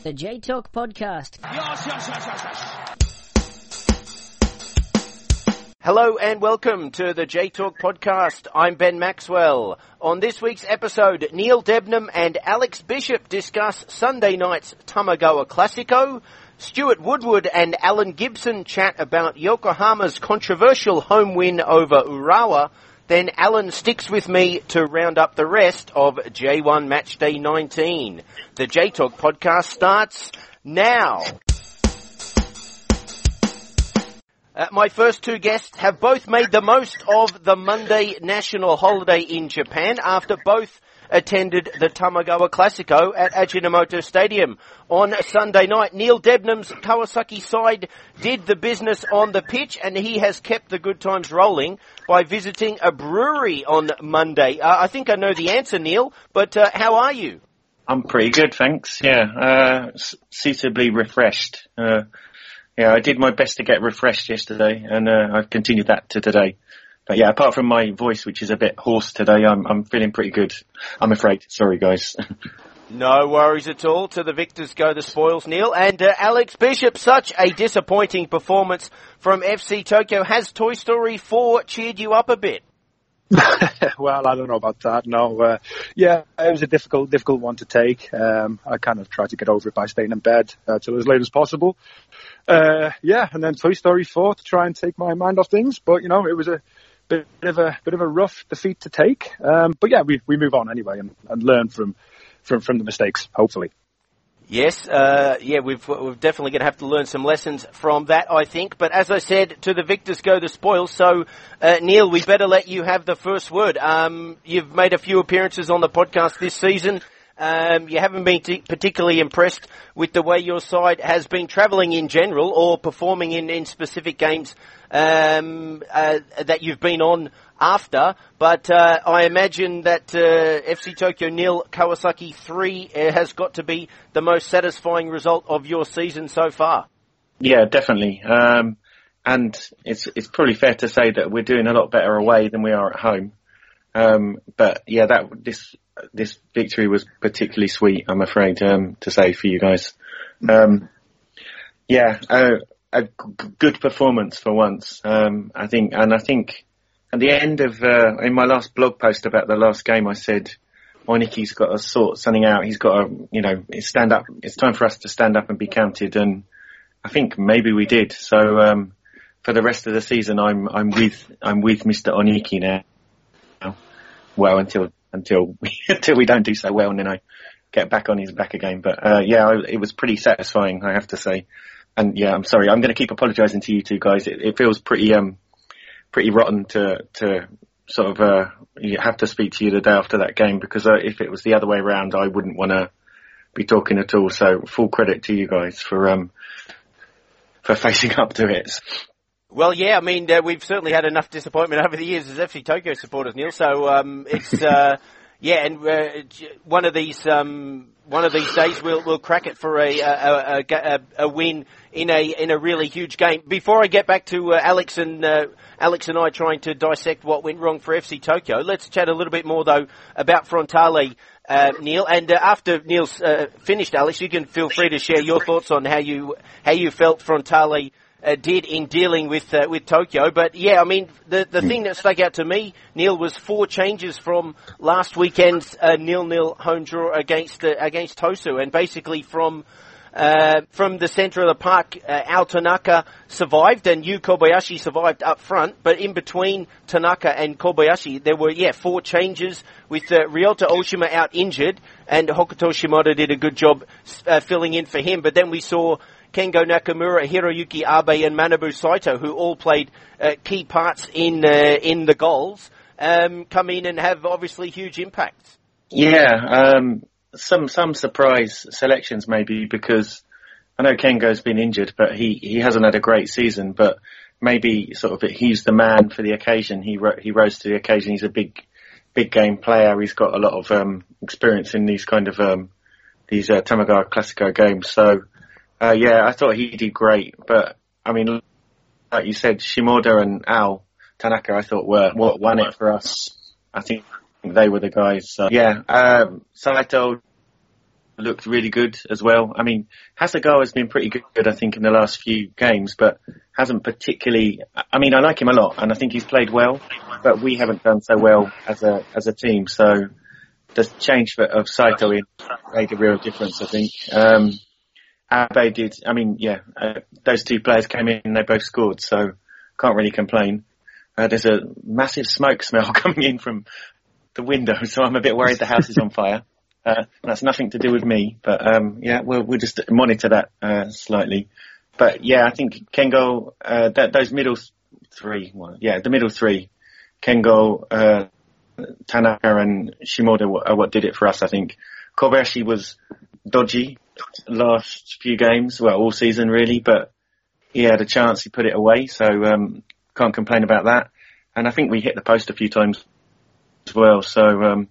The J Talk Podcast. Hello and welcome to the J Talk Podcast. I'm Ben Maxwell. On this week's episode, Neil Debnam and Alex Bishop discuss Sunday night's Tamagawa Classico. Stuart Woodward and Alan Gibson chat about Yokohama's controversial home win over Urawa. Then Alan sticks with me to round up the rest of J1 Matchday 19. The J Talk Podcast starts now. My first two guests have both made the most of the Monday national holiday in Japan after both attended the Tamagawa Classico at Ajinomoto Stadium. On Sunday night, Neil Debnam's Kawasaki side did the business on the pitch, and he has kept the good times rolling by visiting a brewery on Monday. I think I know the answer, Neil, but how are you? I'm pretty good, thanks. Yeah, suitably refreshed. Yeah, I did my best to get refreshed yesterday, and I've continued that to today. But yeah, apart from my voice, which is a bit hoarse today, I'm feeling pretty good, I'm afraid. Sorry, guys. No worries at all. To the victors go the spoils, Neil. And Alex Bishop, such a disappointing performance from FC Tokyo. Has Toy Story 4 cheered you up a bit? Well, I don't know about that. No, yeah, it was a difficult one to take. I kind of tried to get over it by staying in bed till as late as possible. Yeah, and then Toy Story 4 to try and take my mind off things. But you know, it was a bit of a rough defeat to take. But yeah, we move on anyway and learn from the mistakes, hopefully. Yes, yeah, we're definitely going to have to learn some lessons from that, I think. But as I said, to the victors go the spoils. So, Neil, we better let you have the first word. You've made a few appearances on the podcast this season. You haven't been particularly impressed with the way your side has been travelling in general or performing in specific games that you've been on after, but I imagine that FC Tokyo 0, Kawasaki 3 has got to be the most satisfying result of your season so far. Yeah, definitely. And it's probably fair to say that we're doing a lot better away than we are at home. But yeah, this victory was particularly sweet, I'm afraid, to say for you guys. Yeah, a good performance for once. I think at the end of, in my last blog post about the last game, I said, Oniki's got to sort something out. He's got to, stand up. It's time for us to stand up and be counted. And I think maybe we did. So, for the rest of the season, I'm with Mr. Oniki now. Well, until we don't do so well, and then I get back on his back again. But, yeah, it was pretty satisfying, I have to say. And yeah, I'm sorry. I'm going to keep apologising to you two guys. It feels pretty rotten to sort of have to speak to you the day after that game, because if it was the other way around, I wouldn't want to be talking at all. So full credit to you guys for facing up to it. Well, yeah, I mean, we've certainly had enough disappointment over the years as FC Tokyo supporters, Neil. So it's yeah, and one of these days we'll crack it for a win in a really huge game. Before I get back to Alex and I trying to dissect what went wrong for FC Tokyo, let's chat a little bit more though about Frontale, Neil. And after Neil's finished, Alex, you can feel free to share your thoughts on how you felt Frontale did in dealing with Tokyo. But yeah, I mean, the thing that stuck out to me, Neil, was 4 changes from last weekend's 0-0 home draw against Tosu, and basically from the centre of the park, Ao Tanaka survived and Yu Kobayashi survived up front, but in between Tanaka and Kobayashi there were 4 changes with Ryota Oshima out injured, and Hokuto Shimoda did a good job filling in for him. But then we saw Kengo Nakamura, Hiroyuki Abe and Manabu Saito, who all played key parts in the goals, come in and have obviously huge impacts. Yeah, some surprise selections maybe, because I know Kengo's been injured, but he hasn't had a great season, but maybe sort of he's the man for the occasion. He rose to the occasion. He's a big game player. He's got a lot of experience in these kind of these Tamagawa Classico games. So yeah, I thought he did great, but I mean, like you said, Shimoda and Ao Tanaka, I thought were what won it for us. I think they were the guys. So, yeah, Saito looked really good as well. I mean, Hasegawa has been pretty good, I think, in the last few games, but hasn't particularly. I mean, I like him a lot, and I think he's played well, but we haven't done so well as a team. So the change of Saito in made a real difference, I think. Abe did. I mean, those two players came in and they both scored, so can't really complain. There's a massive smoke smell coming in from the window, so I'm a bit worried the house is on fire. That's nothing to do with me, but we'll just monitor that slightly. But I think Kengo, those middle three, the middle three, Kengo, Tanaka and Shimoda are what did it for us, I think. Kobayashi was dodgy last few games, well, all season really, but he had a chance, he put it away, so can't complain about that. And I think we hit the post a few times as well, so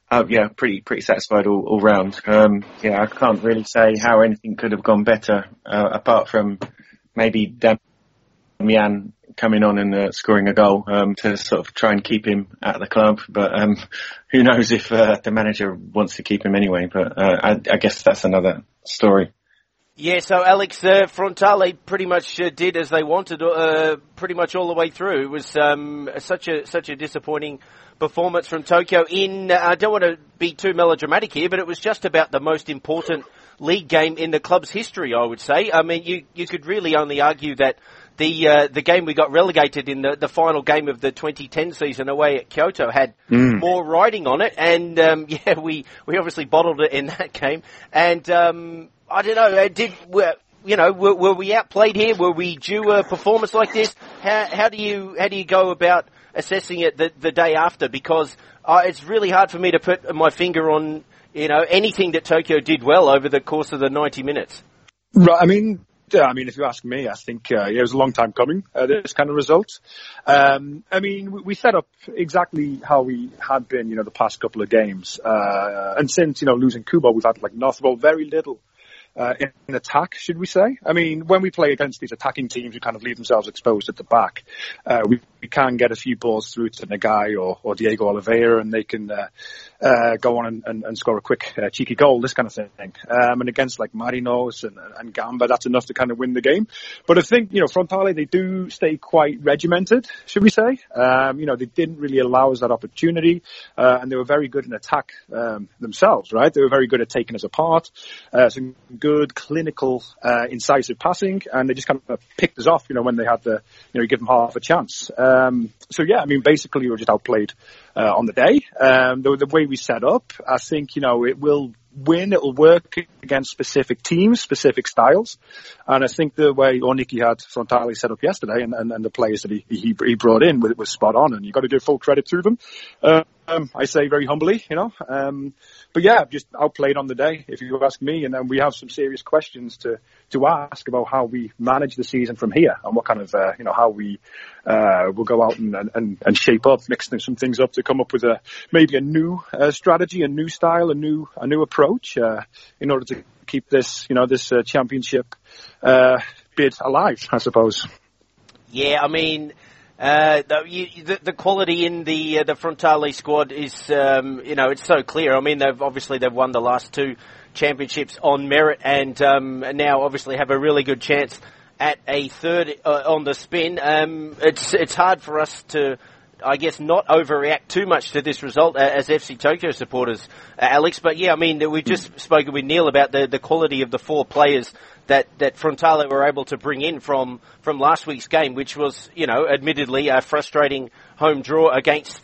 pretty satisfied all round. I can't really say how anything could have gone better, apart from maybe Damian coming on and scoring a goal to sort of try and keep him at the club. But who knows if the manager wants to keep him anyway. But I guess that's another story. Yeah, so Alex, Frontale pretty much did as they wanted pretty much all the way through. It was such a disappointing performance from Tokyo I don't want to be too melodramatic here, but it was just about the most important league game in the club's history, I would say. I mean, you could really only argue that the game we got relegated in the final game of the 2010 season away at Kyoto had more riding on it, and we obviously bottled it in that game. And I don't know, were we outplayed here? Were we due a performance like this? How do you go about assessing it the day after? Because it's really hard for me to put my finger on anything that Tokyo did well over the course of the 90 minutes. Right. I mean, if you ask me, I think it was a long time coming, this kind of result. I mean, we set up exactly how we had been, the past couple of games. And since, losing Kubo, we've had very little in attack, should we say. I mean, when we play against these attacking teams who kind of leave themselves exposed at the back, we can get a few balls through to Nagai or Diego Oliveira, and they can go on and score a quick cheeky goal, this kind of thing. And against Marinos and Gamba, that's enough to kind of win the game. But I think, Frontale, they do stay quite regimented, should we say. They didn't really allow us that opportunity, and they were very good in attack themselves, right? They were very good at taking us apart, some good clinical incisive passing, and they just kind of picked us off, when they had you give them half a chance. Basically we were just outplayed on the day. The way we set up, I think, it will win, it'll work against specific teams, specific styles. And I think the way Oniki had Frontale set up yesterday and the players that he brought in was spot on, and you've got to give full credit to them. I say very humbly, just outplayed on the day, if you ask me. And then we have some serious questions to ask about how we manage the season from here, and what kind of, how we will go out and shape up, mix some things up to come up with maybe a new strategy, a new style, a new approach in order to keep this, this championship bid alive, I suppose. Yeah, I mean, the quality in the Frontale squad is, it's so clear. I mean, they've won the last two championships on merit, and now obviously have a really good chance at a third on the spin. It's hard for us to, I guess, not overreact too much to this result as FC Tokyo supporters, Alex. But yeah, I mean, we've just spoken with Neil about the quality of the four players that Frontale were able to bring in from last week's game, which was, admittedly a frustrating home draw against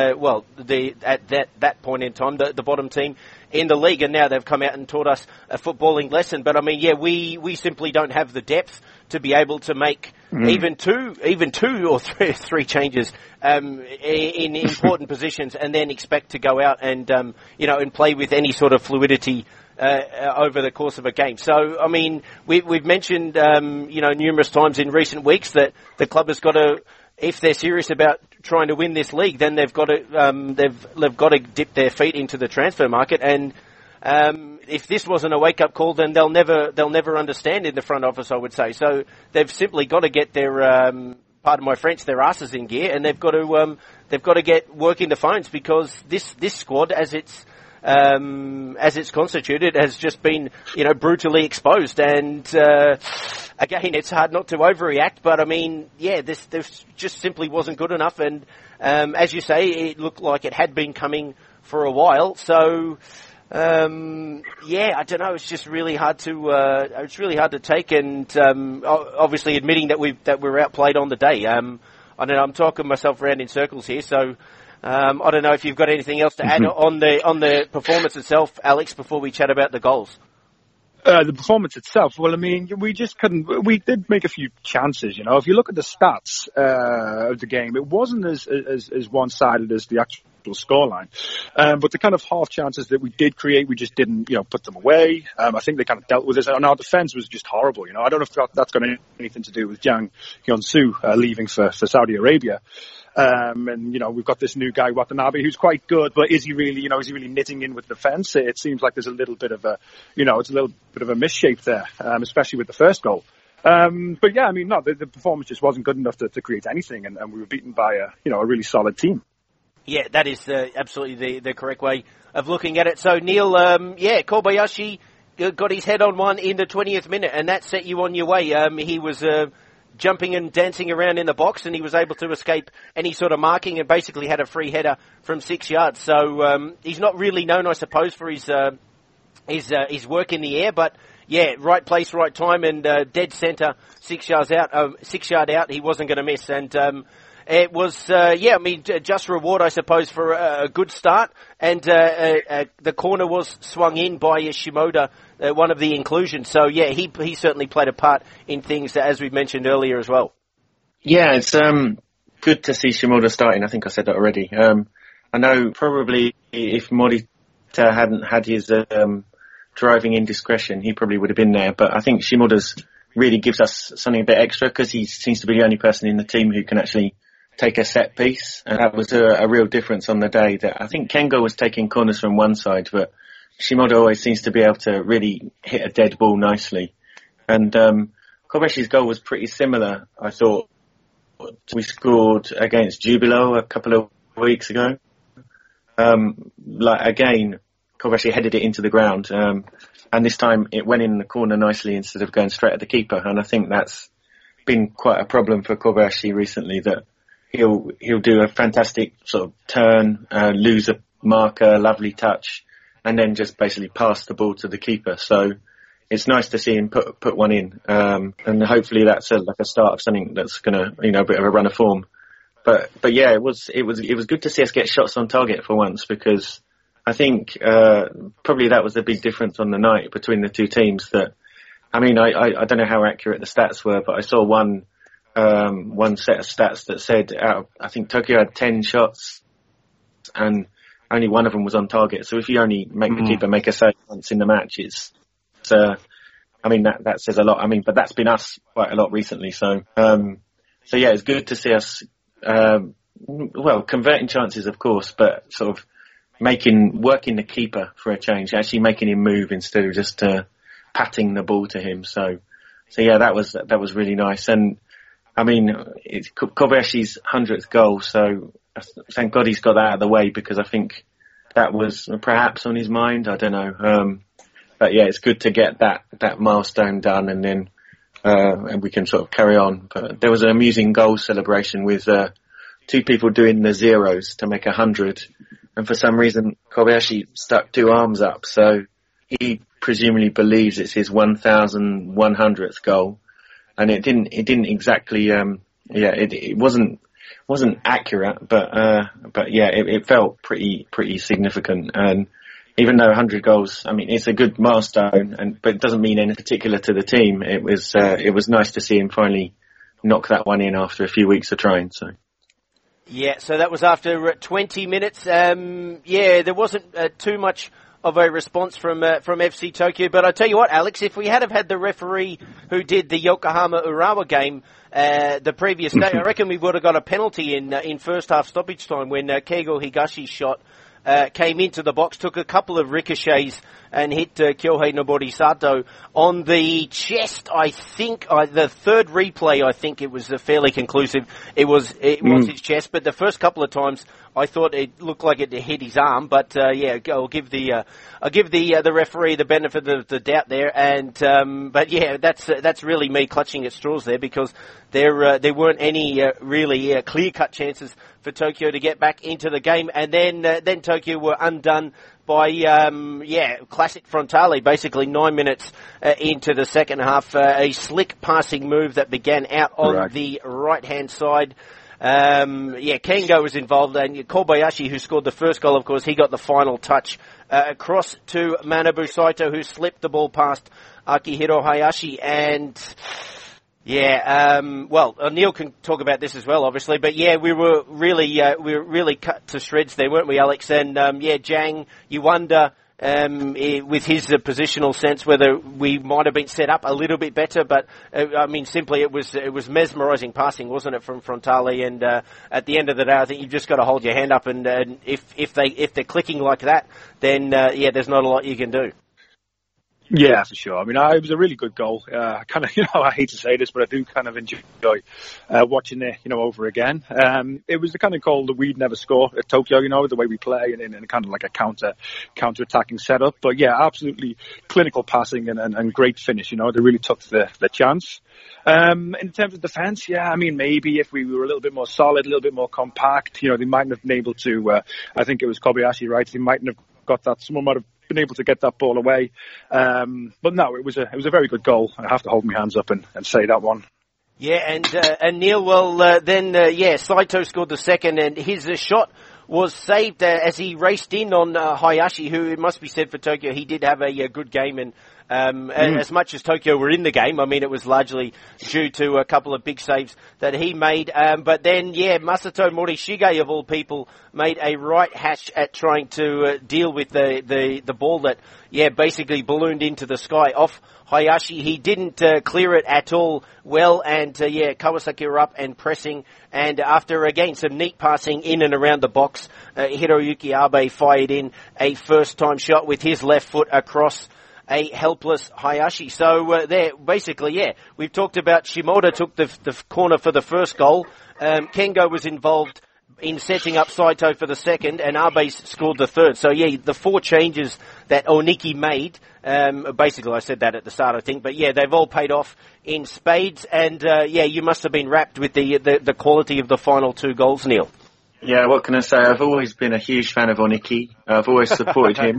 at that point in time, the bottom team in the league, and now they've come out and taught us a footballing lesson. But I mean, we simply don't have the depth to be able to make even two or three changes in important positions, and then expect to go out and and play with any sort of fluidity over the course of a game. So, I mean, we've mentioned, numerous times in recent weeks that the club has got to, if they're serious about trying to win this league, then they've got to, they've got to dip their feet into the transfer market. And, if this wasn't a wake-up call, then they'll never understand in the front office, I would say. So they've simply got to get their, pardon my French, their asses in gear, and they've got to get working the phones, because this squad, as it's as it's constituted, has just been, brutally exposed. And again, it's hard not to overreact, but I mean, this just simply wasn't good enough. And as you say, it looked like it had been coming for a while. So I don't know. It's just really hard to take. And obviously, admitting that we're outplayed on the day. I don't know. I'm talking myself around in circles here. So. I don't know if you've got anything else to add on the performance itself, Alex, before we chat about the goals. The performance itself, well, I mean, we just couldn't. We did make a few chances, If you look at the stats of the game, it wasn't as one-sided as the actual scoreline. But the kind of half chances that we did create, we just didn't, put them away. I think they kind of dealt with this. And our defense was just horrible, I don't know if that's got anything to do with Jang Hyun-soo leaving for Saudi Arabia. And we've got this new guy, Watanabe, who's quite good, but is he really knitting in with the defence? It seems like there's a little bit of a misshape there, especially with the first goal. But yeah, I mean, no, the performance just wasn't good enough to create anything, and we were beaten by a really solid team. Yeah, that is absolutely the correct way of looking at it. So Neil, Kobayashi got his head on one in the 20th minute, and that set you on your way. He was jumping and dancing around in the box, and he was able to escape any sort of marking and basically had a free header from 6 yards. So he's not really known, I suppose, for his work in the air, but yeah, right place, right time, and dead centre, 6 yard out, he wasn't going to miss. And it was, just reward, I suppose, for a good start. And the corner was swung in by Shimoda, one of the inclusions. So, yeah, he certainly played a part in things, as we mentioned earlier as well. Yeah, it's good to see Shimoda starting. I think I said that already. I know probably if Morita hadn't had his driving indiscretion, he probably would have been there. But I think Shimoda's really gives us something a bit extra because he seems to be the only person in the team who can actually take a set piece, and that was a real difference on the day. That I think Kengo was taking corners from one side, but Shimoda always seems to be able to really hit a dead ball nicely. And Kobayashi's goal was pretty similar, I thought. We scored against Jubilo a couple of weeks ago. Again, Kobayashi headed it into the ground, and this time it went in the corner nicely instead of going straight at the keeper. And I think that's been quite a problem for Kobayashi recently, that he'll do a fantastic sort of turn, lose a marker, lovely touch, and then just basically pass the ball to the keeper. So it's nice to see him put one in, and hopefully that's like a start of something that's gonna, a bit of a run of form. But yeah, it was good to see us get shots on target for once, because I think probably that was the big difference on the night between the two teams. That, I mean, I don't know how accurate the stats were, but I saw one set of stats that said I think Tokyo had 10 shots and only one of them was on target. So if you only make the keeper make a save once in the match, that says a lot. I mean, but that's been us quite a lot recently. So yeah, it's good to see us, converting chances, of course, but sort of working the keeper for a change, actually making him move instead of just patting the ball to him. So yeah, that was really nice. And I mean, it's Kobayashi's 100th goal, so thank God he's got that out of the way, because I think that was perhaps on his mind. I don't know. But yeah, it's good to get that milestone done, and then and we can sort of carry on. But there was an amusing goal celebration with two people doing the zeros to make 100, and for some reason Kobayashi stuck two arms up, so he presumably believes it's his 1,100th goal. And it didn't exactly, it wasn't accurate, but yeah, it felt pretty significant. And even though 100 goals, I mean, it's a good milestone, but it doesn't mean anything particular to the team. It was nice to see him finally knock that one in after a few weeks of trying, so. Yeah, so that was after 20 minutes. There wasn't too much of a response from FC Tokyo. But I tell you what, Alex, if we had have had the referee who did the Yokohama Urawa game the previous day, I reckon we would have got a penalty in first half stoppage time when Keigo Higash's shot came into the box, took a couple of ricochets and hit Kyohei Nobori-Sato on the chest. I think the third replay, I think it was fairly conclusive. It was his chest, but the first couple of times I thought it looked like it hit his arm. But I'll give the referee the benefit of the doubt there. And but yeah, that's really me clutching at straws there, because there weren't any really clear-cut chances for Tokyo to get back into the game, and then Tokyo were undone by classic Frontale. Basically 9 minutes into the second half, a slick passing move that began out on the right-hand side. Kengo was involved, and Kobayashi, who scored the first goal, of course, he got the final touch across to Manabu Saito, who slipped the ball past Akihiro Hayashi, and Neil can talk about this as well, obviously, but yeah, we were really cut to shreds there, weren't we, Alex? And Zhang, you wonder with his positional sense whether we might have been set up a little bit better, but simply it was mesmerising passing, wasn't it, from Frontale? And at the end of the day, I think you've just got to hold your hand up, and if they're clicking like that, then there's not a lot you can do. Yeah, for sure. I mean, it was a really good goal. I hate to say this, but I do kind of enjoy watching it, over again. It was the kind of goal that we'd never score at Tokyo, the way we play, and in kind of like a counter-attacking setup. But yeah, absolutely clinical passing and great finish. They really took the chance. In terms of defence, maybe if we were a little bit more solid, a little bit more compact, they mightn't have been able to. I think it was Kobayashi, right? They mightn't have got that. Someone might have been able to get that ball away. But no, it was a very good goal. I have to hold my hands up and say that one. Yeah, and Neil, Saito scored the second, and his shot was saved as he raced in on Hayashi, who, it must be said, for Tokyo, he did have a good game, and as much as Tokyo were in the game, it was largely due to a couple of big saves that he made. But then, Masato Morishige, of all people, made a right hash at trying to deal with the ball that, basically ballooned into the sky off Hayashi. He didn't clear it at all well, and Kawasaki were up and pressing, and after again some neat passing in and around the box, Hiroyuki Abe fired in a first-time shot with his left foot across a helpless Hayashi. So we've talked about Shimoda took the corner for the first goal. Kengo was involved in setting up Saito for the second, and Abe scored the third. So the four changes that Oniki made, basically I said that at the start, I think, but they've all paid off in spades, and you must have been wrapped with the quality of the final two goals, Neil. Yeah, what can I say? I've always been a huge fan of Oniki. I've always supported him.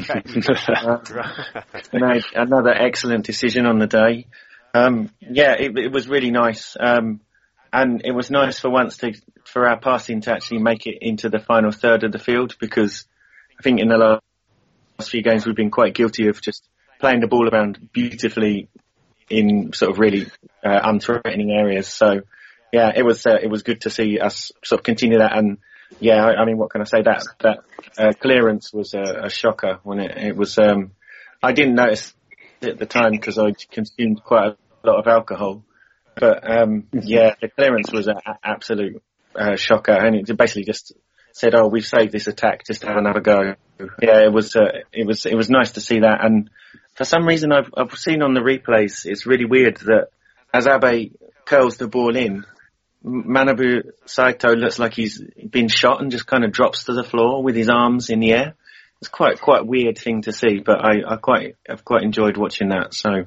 Made another excellent decision on the day. It was really nice. And it was nice for once for our passing to actually make it into the final third of the field, because I think in the last few games we've been quite guilty of just playing the ball around beautifully in sort of really unthreatening areas. So it was good to see us sort of continue that. And what can I say? That clearance was a shocker when it was. I didn't notice it at the time because I consumed quite a lot of alcohol. But the clearance was an absolute shocker, and it basically just said, "Oh, we've saved this attack. Just have another go." Yeah, it was nice to see that. And for some reason, I've seen on the replays, it's really weird that as Abe curls the ball in, Manabu Saito looks like he's been shot and just kind of drops to the floor with his arms in the air. It's quite a weird thing to see, but I've quite enjoyed watching that. So.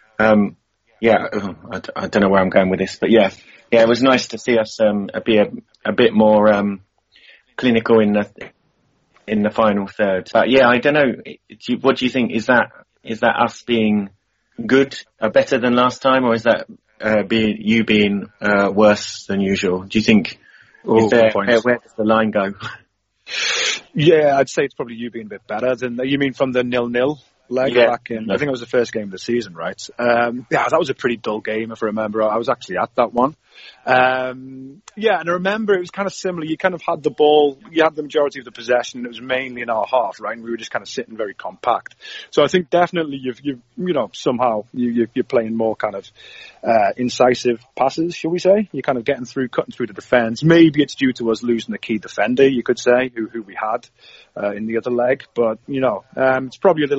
I don't know where I'm going with this, but it was nice to see us be a bit more clinical in the final third. But I don't know. What do you think? Is that us being good, better than last time, or is that being worse than usual? Do you think? Where does the line go? Yeah, I'd say it's probably you being a bit better than. You mean from the 0-0? Leg back in, I think it was the first game of the season, right? That was a pretty dull game, if I remember. I was actually at that one. And I remember it was kind of similar. You kind of had the ball, you had the majority of the possession, and it was mainly in our half, right? And we were just kind of sitting very compact. So I think definitely somehow you're playing more kind of incisive passes, shall we say? You're kind of cutting through the defence. Maybe it's due to us losing the key defender, you could say, who we had in the other leg. But, it's probably a little bit of both.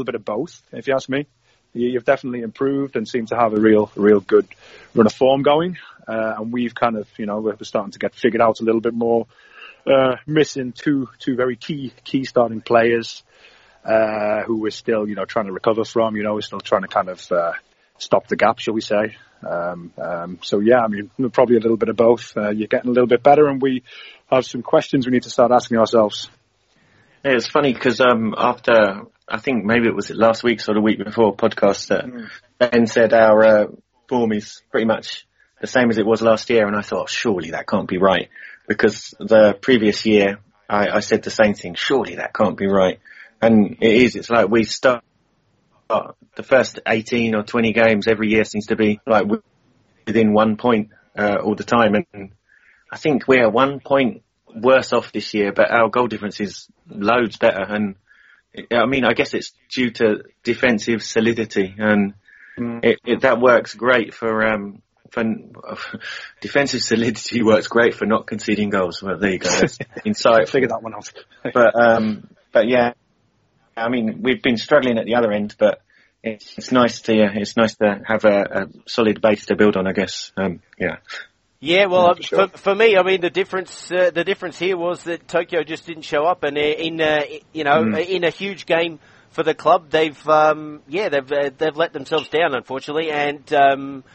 both, if you ask me. You've definitely improved and seem to have a real good run of form going. And we've kind of, we're starting to get figured out a little bit more. Missing two very key starting players, who we're still, trying to recover from. We're still trying to kind of stop the gap, shall we say. So yeah, I mean, probably a little bit of both. You're getting a little bit better, and we have some questions we need to start asking ourselves. Yeah, it's funny because after, I think maybe it was last week's or the week before podcast, Ben said our form is pretty much the same as it was last year, and I thought, surely that can't be right, because the previous year I said the same thing. Surely that can't be right, and it is. It's like we start the first 18 or 20 games every year seems to be like within 1 point all the time, and I think we're 1 point worse off this year, but our goal difference is loads better. And I mean, I guess it's due to defensive solidity, and that works great for defensive solidity works great for not conceding goals. Well, there you go. That's insight. Figure that one out. but yeah, I mean, we've been struggling at the other end, but it's nice to have a solid base to build on, I guess. Yeah. Yeah, well, Sure. for me, I mean, the difference here was that Tokyo just didn't show up, and in a huge game for the club, they've let themselves down, unfortunately, and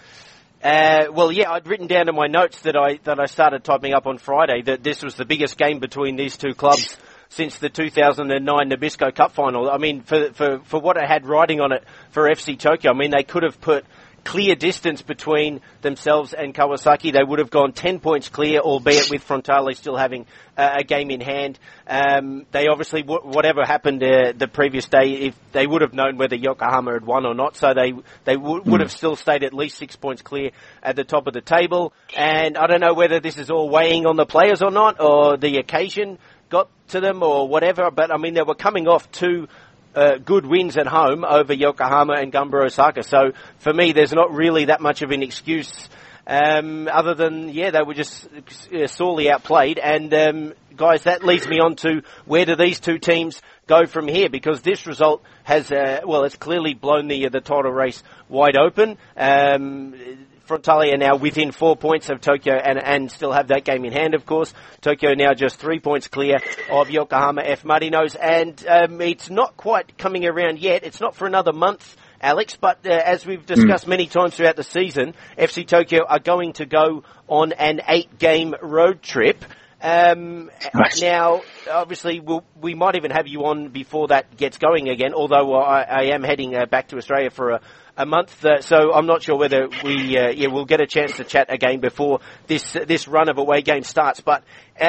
I'd written down in my notes that I started typing up on Friday that this was the biggest game between these two clubs since the 2009 Nabisco Cup final. I mean, for what it had riding on it for FC Tokyo, I mean, they could have put clear distance between themselves and Kawasaki. They would have gone 10 points clear, albeit with Frontale still having a game in hand. They obviously, whatever happened the previous day, if they would have known whether Yokohama had won or not, so they would have still stayed at least 6 points clear at the top of the table. And I don't know whether this is all weighing on the players or not, or the occasion got to them or whatever, but I mean, they were coming off two good wins at home over Yokohama and Gamba Osaka. So for me, there's not really that much of an excuse, other than, they were just sorely outplayed. And guys, that leads me on to where do these two teams go from here? Because this result has, it's clearly blown the title race wide open. Frontale are now within 4 points of Tokyo and still have that game in hand, of course. Tokyo now just 3 points clear of Yokohama F. Marinos, and it's not quite coming around yet. It's not for another month, Alex, but as we've discussed many times throughout the season, FC Tokyo are going to go on an 8-game road trip. Nice. Now, obviously, we might even have you on before that gets going again, although I am heading back to Australia for a month, so I'm not sure whether we'll get a chance to chat again before this run of away games starts. But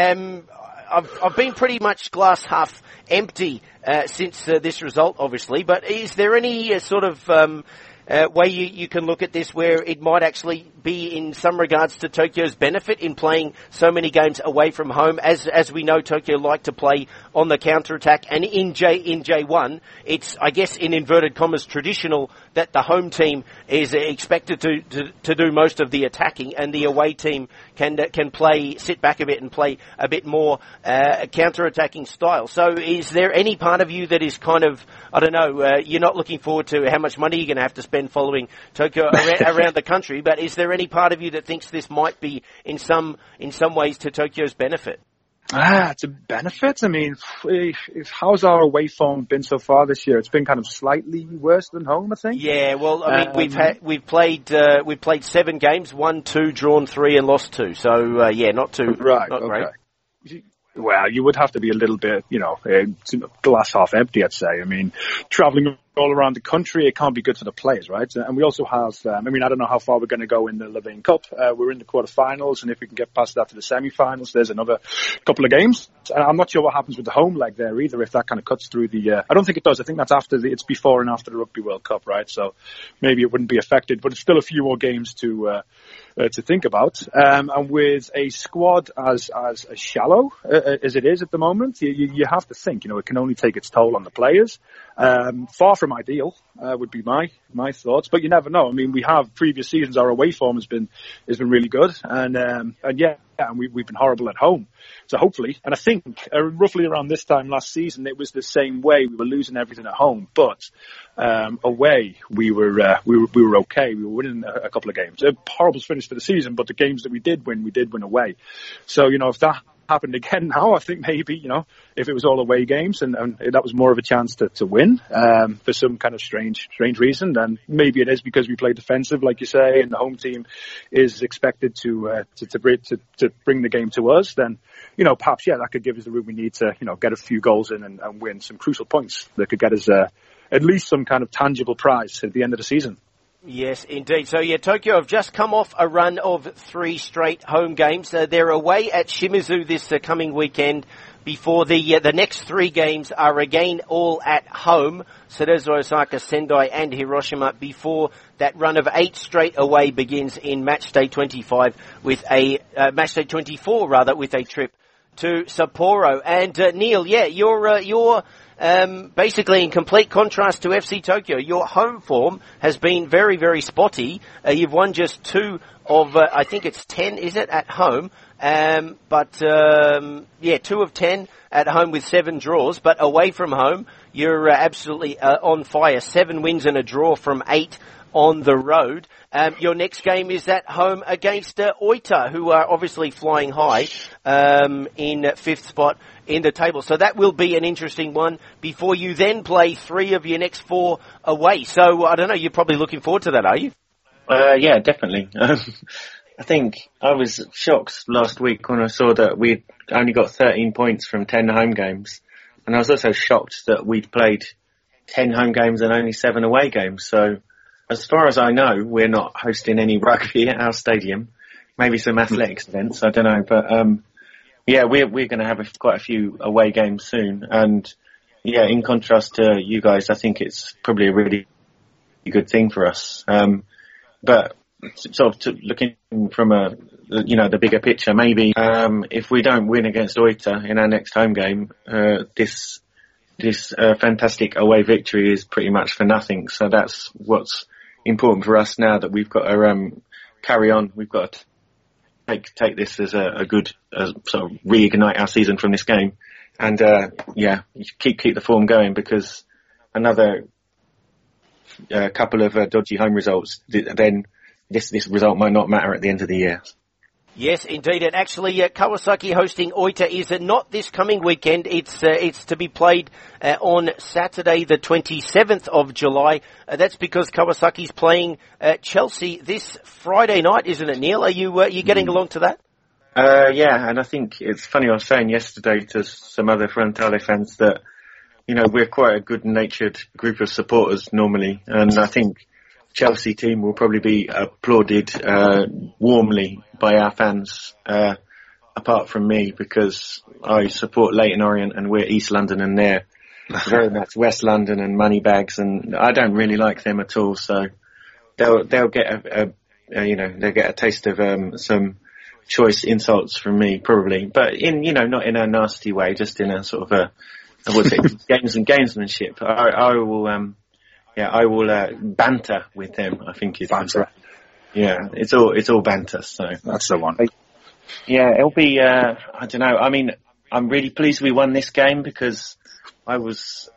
I've been pretty much glass half empty since this result, obviously. But is there any sort of way you can look at this where it might actually be in some regards to Tokyo's benefit in playing so many games away from home? As we know, Tokyo like to play on the counter-attack, and in J1, it's, I guess, in inverted commas, traditional that the home team is expected to do most of the attacking, and the away team can sit back a bit and play a bit more counter-attacking style. So is there any part of you that is kind of, I don't know, you're not looking forward to how much money you're going to have to spend following Tokyo around the country, but is there any part of you that thinks this might be in some ways to Tokyo's benefit? It's a benefit. I mean, how's our away form been so far this year? It's been kind of slightly worse than home, I think. Yeah, well, I mean, we've played 7 games, won 2, drawn 3, and lost 2. So not too great. Well, you would have to be a little bit, glass half empty, I'd say. I mean, traveling all around the country, it can't be good for the players, right? And we also have, I don't know how far we're going to go in the Levain Cup. We're in the quarterfinals, and if we can get past that to the semi-finals, there's another couple of games. And I'm not sure what happens with the home leg there either, if that kind of cuts through the, I don't think it does. I think that's it's before and after the Rugby World Cup, right? So maybe it wouldn't be affected, but it's still a few more games to think about. And with a squad as shallow as it is at the moment, you have to think, it can only take its toll on the players. Far from ideal, would be my thoughts, but you never know. I mean, we have previous seasons, our away form has been really good, and and we've been horrible at home. So hopefully, and I think roughly around this time last season, it was the same way. We were losing everything at home, but away we were okay. We were winning a couple of games. A horrible finish for the season, but the games that we did win away. So if that happened again now, I think maybe, if it was all away games and that was more of a chance to win, for some kind of strange reason, then maybe it is because we play defensive, like you say, and the home team is expected to bring the game to us, then, perhaps, that could give us the room we need to, get a few goals in and win some crucial points that could get us, at least some kind of tangible prize at the end of the season. Yes, indeed. So, Tokyo have just come off a run of 3 straight home games. They're away at Shimizu this coming weekend before the next 3 games are again all at home. Cerezo, Osaka, Sendai and Hiroshima before that run of 8 straight away begins in matchday 25 with matchday 24 rather, with a trip to Sapporo. And Neil, you're basically in complete contrast to FC Tokyo. Your home form has been very, very spotty. You've won just 2 of, I think it's 10, is it, at home? 2 of 10 at home with 7 draws, but away from home, you're absolutely on fire. 7 wins and a draw from 8 on the road. Your next game is at home against Oita, who are obviously flying high in 5th spot in the table. So that will be an interesting one before you then play 3 of your next 4 away. So I don't know, you're probably looking forward to that, are you? Yeah, definitely. I think I was shocked last week when I saw that we'd only got 13 points from 10 home games. And I was also shocked that we'd played 10 home games and only 7 away games. So as far as I know, we're not hosting any rugby at our stadium. Maybe some athletics events, I don't know. But we're going to have quite a few away games soon. And in contrast to you guys, I think it's probably a really good thing for us. But sort of looking from the bigger picture, maybe if we don't win against Oita in our next home game, this fantastic away victory is pretty much for nothing. So that's what's important for us now, that we've got to carry on. We've got to take this as a good sort of reignite our season from this game, and keep the form going, because another couple of dodgy home results, then this result might not matter at the end of the year. Yes, indeed. And actually, Kawasaki hosting Oita is not this coming weekend. It's to be played on Saturday, the 27th of July. That's because Kawasaki's playing Chelsea this Friday night, isn't it, Neil? Are you getting along to that? And I think it's funny, I was saying yesterday to some other Frontale fans that, we're quite a good-natured group of supporters normally, and I think Chelsea team will probably be applauded warmly by our fans, apart from me, because I support Leyton Orient and we're East London and they're very much West London and moneybags, and I don't really like them at all. So they'll get they'll get a taste of some choice insults from me probably, but not in a nasty way, just in a sort of games and gamesmanship. I will banter with them, I think. Banter. Yeah, it's all banter, so. That's the one. Yeah, it'll be, I don't know, I mean, I'm really pleased we won this game, because I was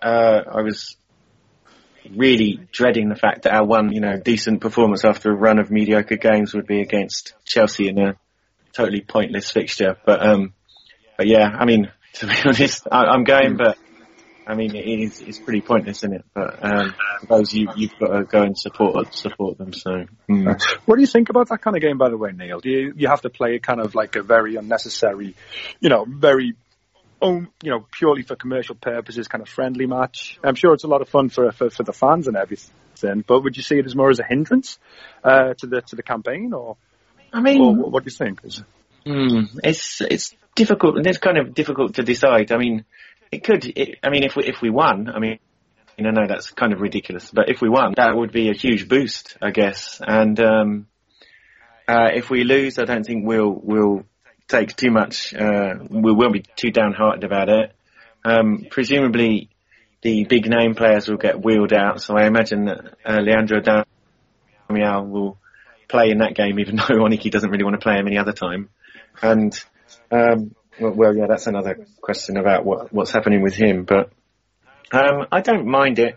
really dreading the fact that our one, decent performance after a run of mediocre games would be against Chelsea in a totally pointless fixture. But yeah, I mean, to be honest, I'm going, but I mean, it's pretty pointless, isn't it? But I suppose you've got to go and support them. So, What do you think about that kind of game, by the way, Neil? Do you have to play it kind of like a very unnecessary, very purely for commercial purposes kind of friendly match? I'm sure it's a lot of fun for the fans and everything, but would you see it as more as a hindrance to the campaign, or? I mean, or what do you think? It's difficult, and it's kind of difficult to decide. I mean, if we won, I mean, I know that's kind of ridiculous, but if we won, that would be a huge boost, I guess. And if we lose, I don't think we'll take too much. We won't be too downhearted about it. Presumably, the big name players will get wheeled out, so I imagine that Leandro Damião will play in that game, even though Oniki doesn't really want to play him any other time. And yeah, that's another question about what's happening with him. But I don't mind it.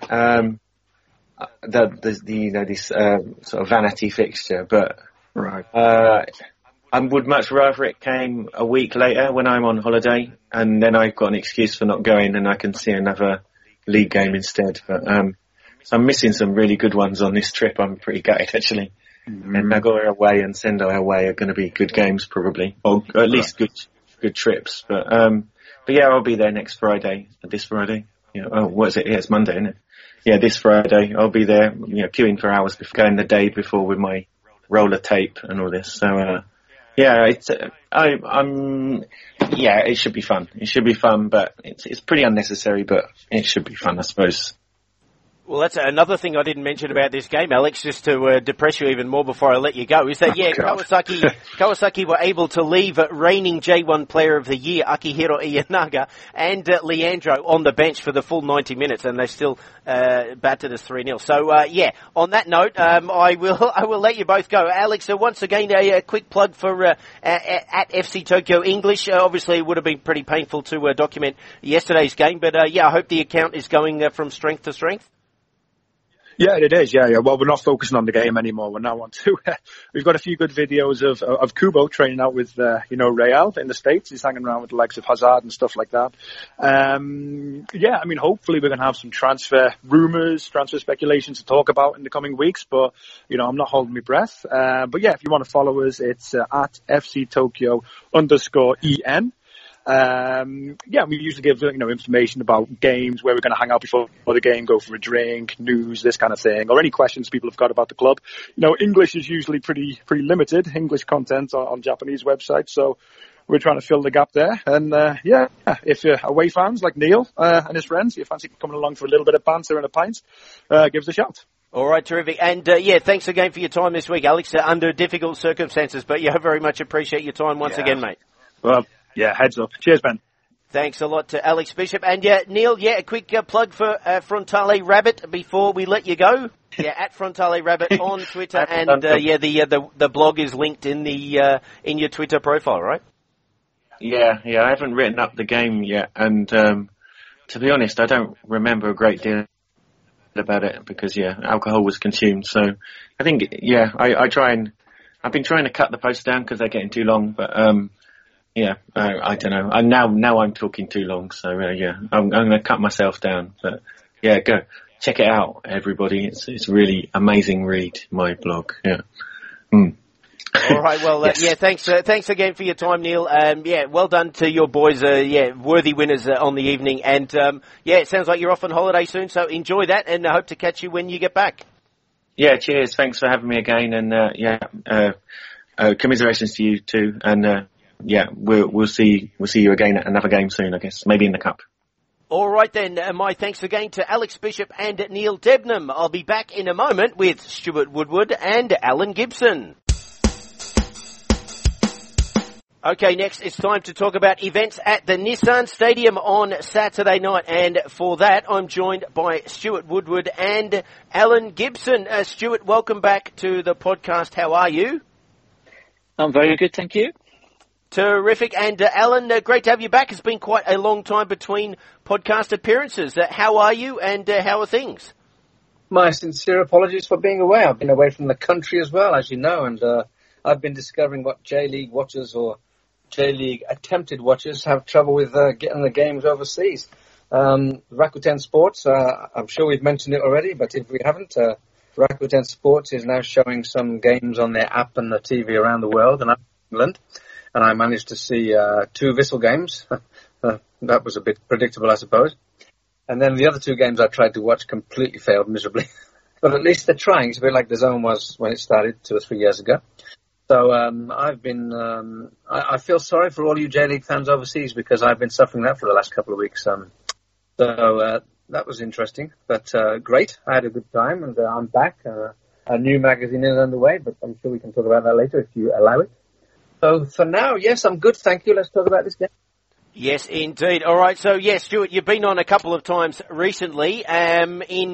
This sort of vanity fixture, but Right. I would much rather it came a week later when I'm on holiday, and then I've got an excuse for not going, and I can see another league game instead. But so I'm missing some really good ones on this trip. I'm pretty gutted actually. Mm-hmm. And Nagoya away and Sendai away are going to be good games probably, or at least good trips. But yeah, I'll be there next Friday. This Friday. What is it? Yeah, it's Monday, isn't it? Yeah, this Friday I'll be there. Queuing for hours before going the day before with my roller tape and all this. So yeah, it should be fun. It should be fun, but it's pretty unnecessary, but it should be fun, I suppose. Well, that's another thing I didn't mention about this game, Alex, just to depress you even more before I let you go, is that, Kawasaki were able to leave reigning J1 Player of the Year, Akihiro Ienaga, and Leandro on the bench for the full 90 minutes, and they still battered us 3-0. So, on that note, I will let you both go. Alex, once again, a quick plug for at FC Tokyo English. Obviously, it would have been pretty painful to document yesterday's game, but I hope the account is going from strength to strength. Yeah, it is. Yeah. Well, we're not focusing on the game anymore. We're now on to, we've got a few good videos of Kubo training out with, Real in the States. He's hanging around with the likes of Hazard and stuff like that. Hopefully we're going to have some transfer rumours, transfer speculations to talk about in the coming weeks, but, I'm not holding my breath. But yeah, if you want to follow us, it's at FC Tokyo _EN. We usually give, information about games, where we're going to hang out before the game, go for a drink, news, this kind of thing, or any questions people have got about the club. English is usually pretty limited, English content on Japanese websites, so we're trying to fill the gap there. And, if you're away fans like Neil, and his friends, you fancy coming along for a little bit of banter and a pint, give us a shout. All right, terrific. And, thanks again for your time this week, Alex, under difficult circumstances, but very much appreciate your time once again, mate. Well, yeah, heads up. Cheers, Ben. Thanks a lot to Alex Bishop. And Neil, a quick plug for Frontale Rabbit before we let you go. Yeah, at Frontale Rabbit on Twitter, and the blog is linked in in your Twitter profile, right? Yeah, I haven't written up the game yet, and to be honest, I don't remember a great deal about it because alcohol was consumed. So I think I've been trying to cut the posts down because they're getting too long, but I don't know. Now I'm talking too long, so I'm going to cut myself down. But go check it out, everybody. It's really amazing read, my blog. Yeah. All right. Well, yes. Thanks again for your time, Neil. Well done to your boys. Worthy winners on the evening. And it sounds like you're off on holiday soon, so enjoy that, and I hope to catch you when you get back. Yeah. Cheers. Thanks for having me again, and commiserations to you too, and. We'll see you again at another game soon, I guess. Maybe in the Cup. All right then, my thanks again to Alex Bishop and Neil Debnam. I'll be back in a moment with Stuart Woodward and Alan Gibson. Okay, next it's time to talk about events at the Nissan Stadium on Saturday night, and for that I'm joined by Stuart Woodward and Alan Gibson. Stuart, welcome back to the podcast. How are you? I'm very good, thank you. Terrific. And Alan, great to have you back. It's been quite a long time between podcast appearances. How are you, and how are things? My sincere apologies for being away. I've been away from the country as well, as you know, and I've been discovering what J-League watchers or J-League attempted watchers have trouble with getting the games overseas. Rakuten Sports, I'm sure we've mentioned it already, but if we haven't, Rakuten Sports is now showing some games on their app and the TV around the world, and I'm in England. And I managed to see 2 Vissel games. That was a bit predictable, I suppose. And then the other 2 games I tried to watch completely failed miserably. But at least they're trying. It's a bit like the Zone was when it started 2 or 3 years ago. So I've been... I feel sorry for all you J-League fans overseas because I've been suffering that for the last couple of weeks. So that was interesting. But great. I had a good time, and I'm back. A new magazine is underway, but I'm sure we can talk about that later if you allow it. So for now, yes, I'm good, thank you. Let's talk about this game. Yes, indeed. All right, so Stuart, you've been on a couple of times recently. In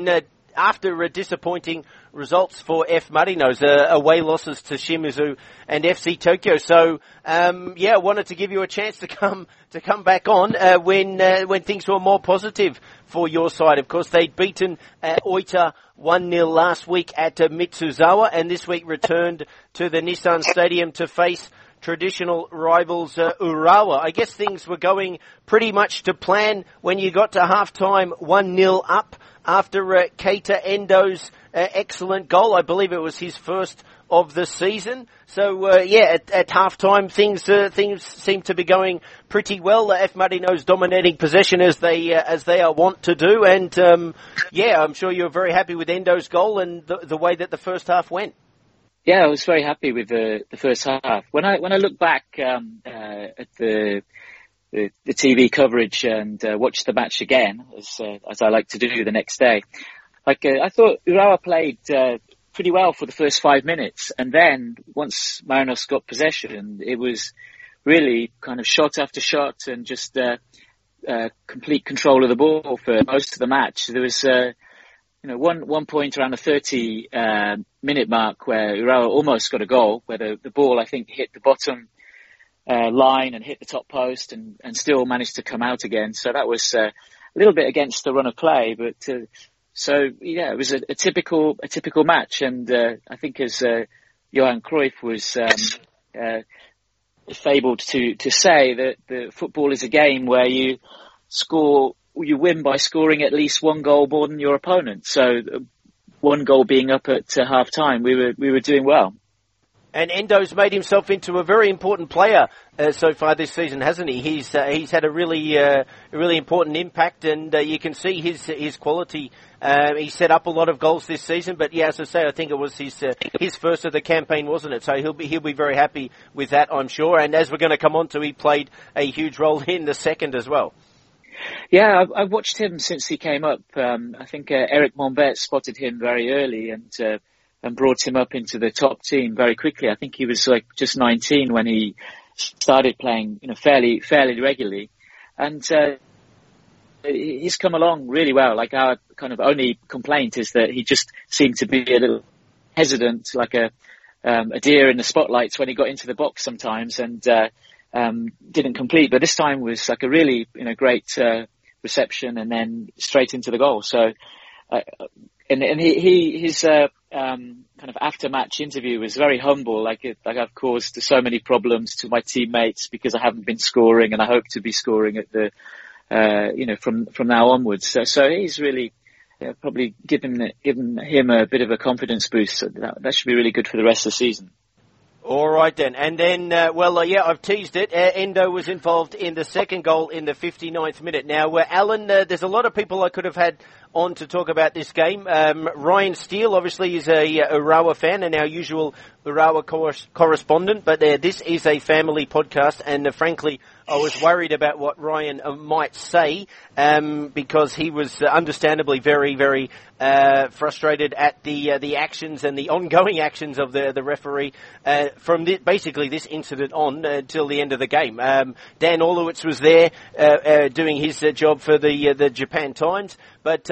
after disappointing results for F Marinos, away losses to Shimizu and FC Tokyo. So, I wanted to give you a chance to come back on when things were more positive for your side. Of course, they'd beaten Oita 1-0 last week at Mitsuzawa, and this week returned to the Nissan Stadium to face traditional rivals Urawa. I guess things were going pretty much to plan when you got to half-time 1-0 up after Keita Endo's excellent goal. I believe it was his first of the season. So, at half-time, things seem to be going pretty well. F Marinos dominating possession as they are wont to do. And, I'm sure you're very happy with Endo's goal and the way that the first half went. Yeah, I was very happy with the first half. When I look back at the TV coverage and watch the match again, as I like to do the next day, I thought Urawa played pretty well for the first 5 minutes, and then once Marinos got possession, it was really kind of shot after shot and just complete control of the ball for most of the match. There was one point around the 30 minute mark where Urawa almost got a goal, where the ball, I think, hit the bottom line and hit the top post and still managed to come out again. So that was a little bit against the run of play, but it was a typical match. And I think as Johan Cruyff was fabled to say, that the football is a game where you win by scoring at least one goal more than your opponent. So one goal being up at half time, we were doing well. And Endo's made himself into a very important player so far this season, hasn't he? He's had a really important impact, and you can see his quality. He set up a lot of goals this season, but as I say, I think it was his first of the campaign, wasn't it? So he'll be very happy with that, I'm sure. And as we're going to come on to, he played a huge role in the second as well. Yeah, I've watched him since he came up. I think Eric Monbet spotted him very early and brought him up into the top team very quickly. I think he was just 19 when he started playing, fairly regularly, and he's come along really well. Like, our kind of only complaint is that he just seemed to be a little hesitant, like a deer in the spotlights when he got into the box sometimes, and didn't complete. But this time was like a really great reception and then straight into the goal. So his kind of after match interview was very humble. Like I've caused so many problems to my teammates because I haven't been scoring, and I hope to be scoring at the from now onwards. So he's really probably given him a bit of a confidence boost. So that should be really good for the rest of the season. All right then. And then, I've teased it. Endo was involved in the second goal in the 59th minute. Now, Alan, there's a lot of people I could have had on to talk about this game. Ryan Steele, obviously, is a Urawa fan and our usual Urawa correspondent, but this is a family podcast, and frankly, I was worried about what Ryan might say, because he was understandably very, very frustrated at the actions and the ongoing actions of the referee from basically this incident on till the end of the game. Dan Orlowitz was there doing his job for the Japan Times, but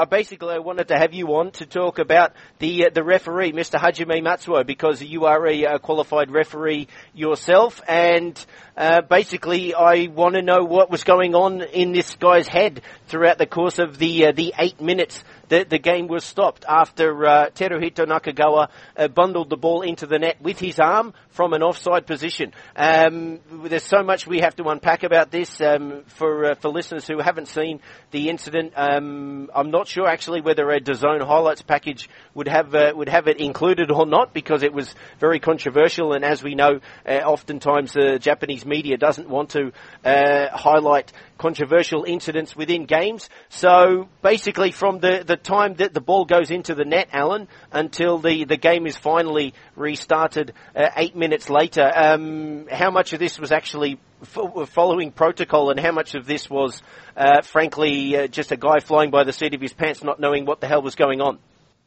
I wanted to have you on to talk about the referee, Mr. Hajime Matsuo, because you are a qualified referee yourself, and basically I want to know what was going on in this guy's head throughout the course of the 8 minutes that the game was stopped after Teruhito Nakagawa bundled the ball into the net with his arm from an offside position. There's so much we have to unpack about this for listeners who haven't seen the incident. I'm not sure actually whether a DAZN highlights package would have it included or not, because it was very controversial, and as we know, oftentimes the Japanese media doesn't want to highlight controversial incidents within games. So basically from the time that the ball goes into the net, Alan, until the game is finally restarted 8 minutes later, how much of this was actually following protocol, and how much of this was frankly just a guy flying by the seat of his pants, not knowing what the hell was going on?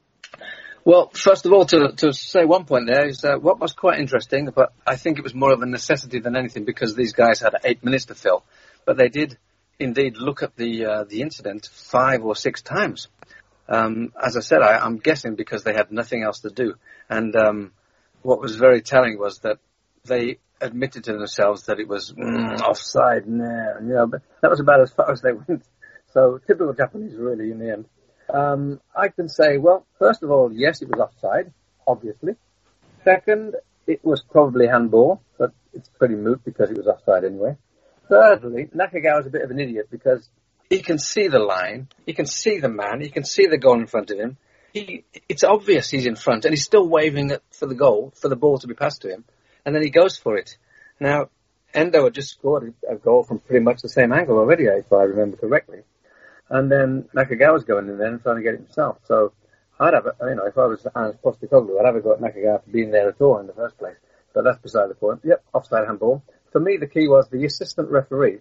Well, first of all, to say one point there is what was quite interesting, but I think it was more of a necessity than anything, because these guys had 8 minutes to fill. But they did indeed look at the incident 5 or 6 times. As I said, I'm guessing because they had nothing else to do. And what was very telling was that they admitted to themselves that it was offside, but that was about as far as they went. So typical Japanese, really, in the end. I can say, well, first of all, yes, it was offside, obviously. Second, it was probably handball, but it's pretty moot because it was offside anyway. Thirdly, Nakagawa's a bit of an idiot because he can see the line, he can see the man, he can see the goal in front of him. It's obvious he's in front, and he's still waving for the ball to be passed to him, and then he goes for it. Now, Endo had just scored a goal from pretty much the same angle already, if I remember correctly. And then Nakagawa's going in there and trying to get it himself. So I'd have, if I was Ernst Postecoglou, I'd have a go at Nakagawa for being there at all in the first place. But that's beside the point. Yep, offside handball. For me, the key was the assistant referee.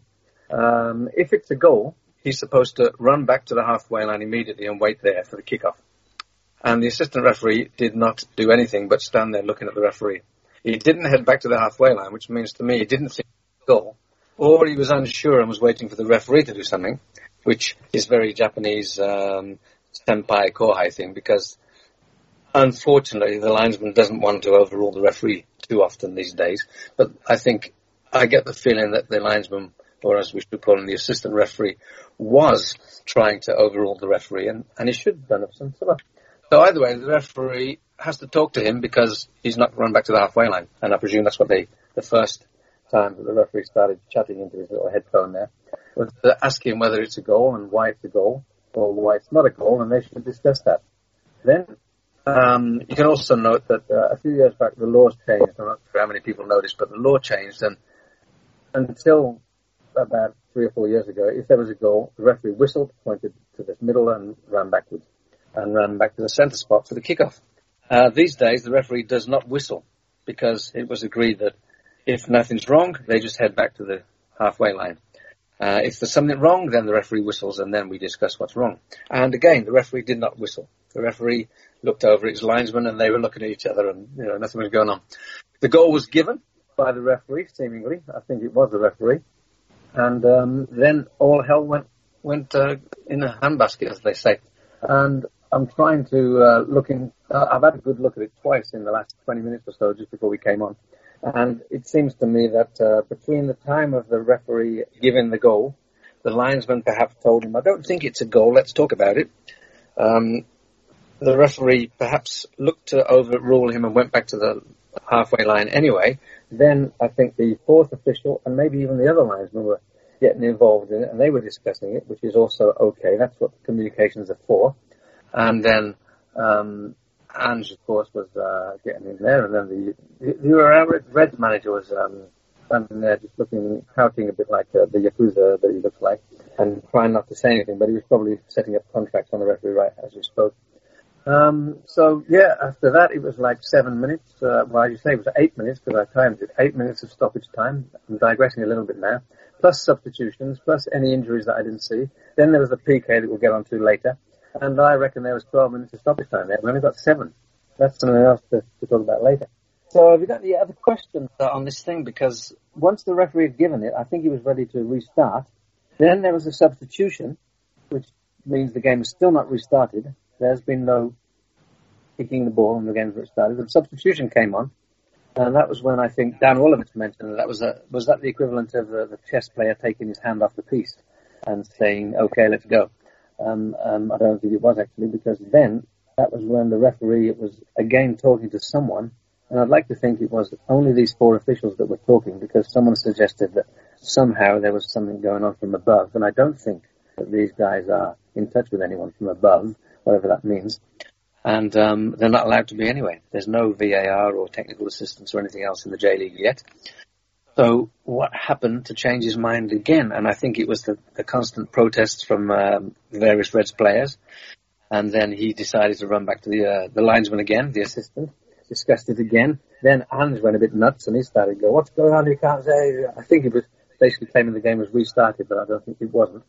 If it's a goal, he's supposed to run back to the halfway line immediately and wait there for the kickoff. And the assistant referee did not do anything but stand there looking at the referee. He didn't head back to the halfway line, which means to me he didn't think it was a goal, or he was unsure and was waiting for the referee to do something, which is very Japanese senpai kohai thing, because unfortunately the linesman doesn't want to overrule the referee too often these days. But I get the feeling that the linesman, or as we should call him, the assistant referee, was trying to overrule the referee, and he should have done it some sort of. So either way, the referee has to talk to him because he's not run back to the halfway line. And I presume that's what the first time that the referee started chatting into his little headphone there, was to ask him whether it's a goal and why it's a goal, or why it's not a goal, and they should discuss that. Then, you can also note that a few years back the laws changed. I'm not sure how many people noticed, but the law changed, and until about 3 or 4 years ago, if there was a goal, the referee whistled, pointed to the middle and ran backwards, and ran back to the centre spot for the kickoff. These days, the referee does not whistle, because it was agreed that if nothing's wrong, they just head back to the halfway line. If there's something wrong, then the referee whistles, and then we discuss what's wrong. And again, the referee did not whistle. The referee looked over at his linesman, and they were looking at each other, and nothing was going on. The goal was given by the referee, seemingly. I think it was the referee. And then all hell went in a handbasket, as they say. And I'm trying to I've had a good look at it twice in the last 20 minutes or so, just before we came on. And it seems to me that between the time of the referee giving the goal, the linesman perhaps told him, I don't think it's a goal, let's talk about it. The referee perhaps looked to overrule him and went back to the halfway line anyway. Then I think the fourth official and maybe even the other linesmen were getting involved in it, and they were discussing it, which is also okay. That's what communications are for. And then Ange, of course, was getting in there, and then the Reds manager was standing there just pouting a bit like the Yakuza that he looks like, and trying not to say anything, but he was probably setting up contracts on the referee right as we spoke. So, yeah, after that, it was like 7 minutes. Well, as you say, it was 8 minutes, because I timed it. 8 minutes of stoppage time. I'm digressing a little bit now. Plus substitutions, plus any injuries that I didn't see. Then there was the PK that we'll get onto later. And I reckon there was 12 minutes of stoppage time there. We only got 7. That's something else to talk about later. So have you got any other questions on this thing? Because once the referee had given it, I think he was ready to restart. Then there was a substitution, which means the game is still not restarted. There's been no kicking the ball and the game's restarted. The substitution came on, and that was when I think Dan Wolowitz mentioned that was that the equivalent of the chess player taking his hand off the piece and saying, okay, let's go. I don't think it was actually, because then that was when the referee was again talking to someone, and I'd like to think it was only these 4 officials that were talking, because someone suggested that somehow there was something going on from above, and I don't think that these guys are in touch with anyone from above, whatever that means, and they're not allowed to be anyway. There's no VAR or technical assistance or anything else in the J-League yet. So what happened to change his mind again? And I think it was the constant protests from various Reds players. And then he decided to run back to the linesman again, the assistant, discussed it again. Then Hans went a bit nuts and he started to go, what's going on? You can't say. I think he was basically claiming the game was restarted, but I don't think it wasn't.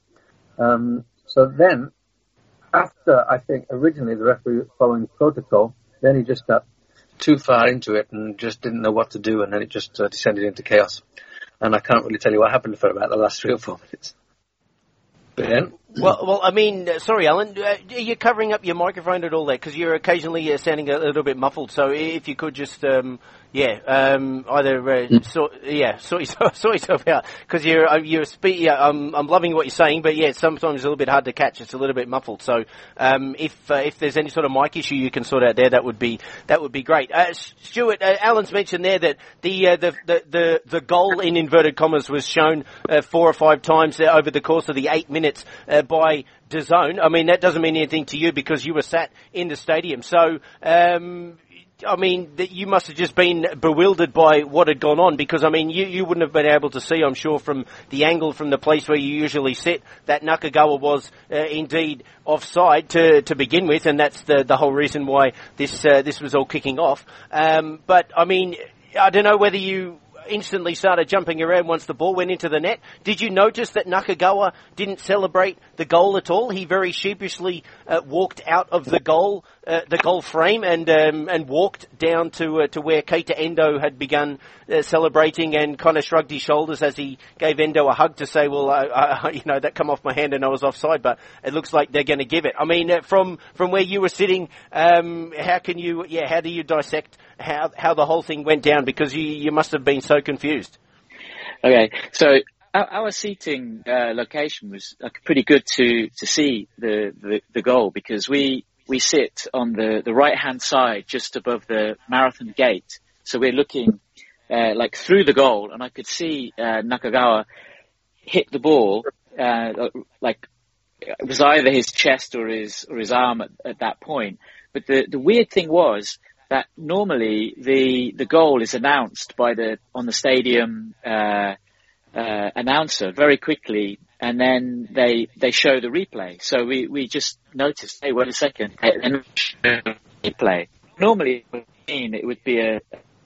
So then, after I think originally the referee following protocol, then he just got too far into it and just didn't know what to do, and then it just descended into chaos. And I can't really tell you what happened for about the last 3 or 4 minutes. Ben. Well, I mean, sorry, Alan, are you covering up your microphone at all there? Because you're occasionally sounding a little bit muffled. So if you could just, either sort yourself out. Because I'm loving what you're saying, but yeah, sometimes it's a little bit hard to catch. It's a little bit muffled. So if there's any sort of mic issue you can sort out there, that would be great. Stuart, Alan's mentioned there that the goal in inverted commas was shown 4 or 5 times over the course of the 8 minutes. By DAZN. I mean, that doesn't mean anything to you because you were sat in the stadium. So, I mean, you must have just been bewildered by what had gone on because, I mean, you wouldn't have been able to see, I'm sure, from the angle from the place where you usually sit, that Nakagawa was indeed offside to begin with, and that's the whole reason why this was all kicking off. But, I mean, I don't know whether you instantly started jumping around once the ball went into the net. Did you notice that Nakagawa didn't celebrate the goal at all? He very sheepishly walked out of the goal frame and walked down to where Keita Endo had begun celebrating and kind of shrugged his shoulders as he gave Endo a hug to say, well, that come off my hand and I was offside, but it looks like they're going to give it. I mean, from where you were sitting, how do you dissect how the whole thing went down? Because you must have been so confused. Okay, so our seating location was pretty good to see the goal because we sit on the right hand side just above the marathon gate, so we're looking through the goal, and I could see Nakagawa hit the ball it was either his chest or his arm at that point. But the weird thing was that normally the goal is announced on the stadium announcer very quickly, and then they show the replay. So we just noticed, hey, wait a second, and replay. Normally it would be a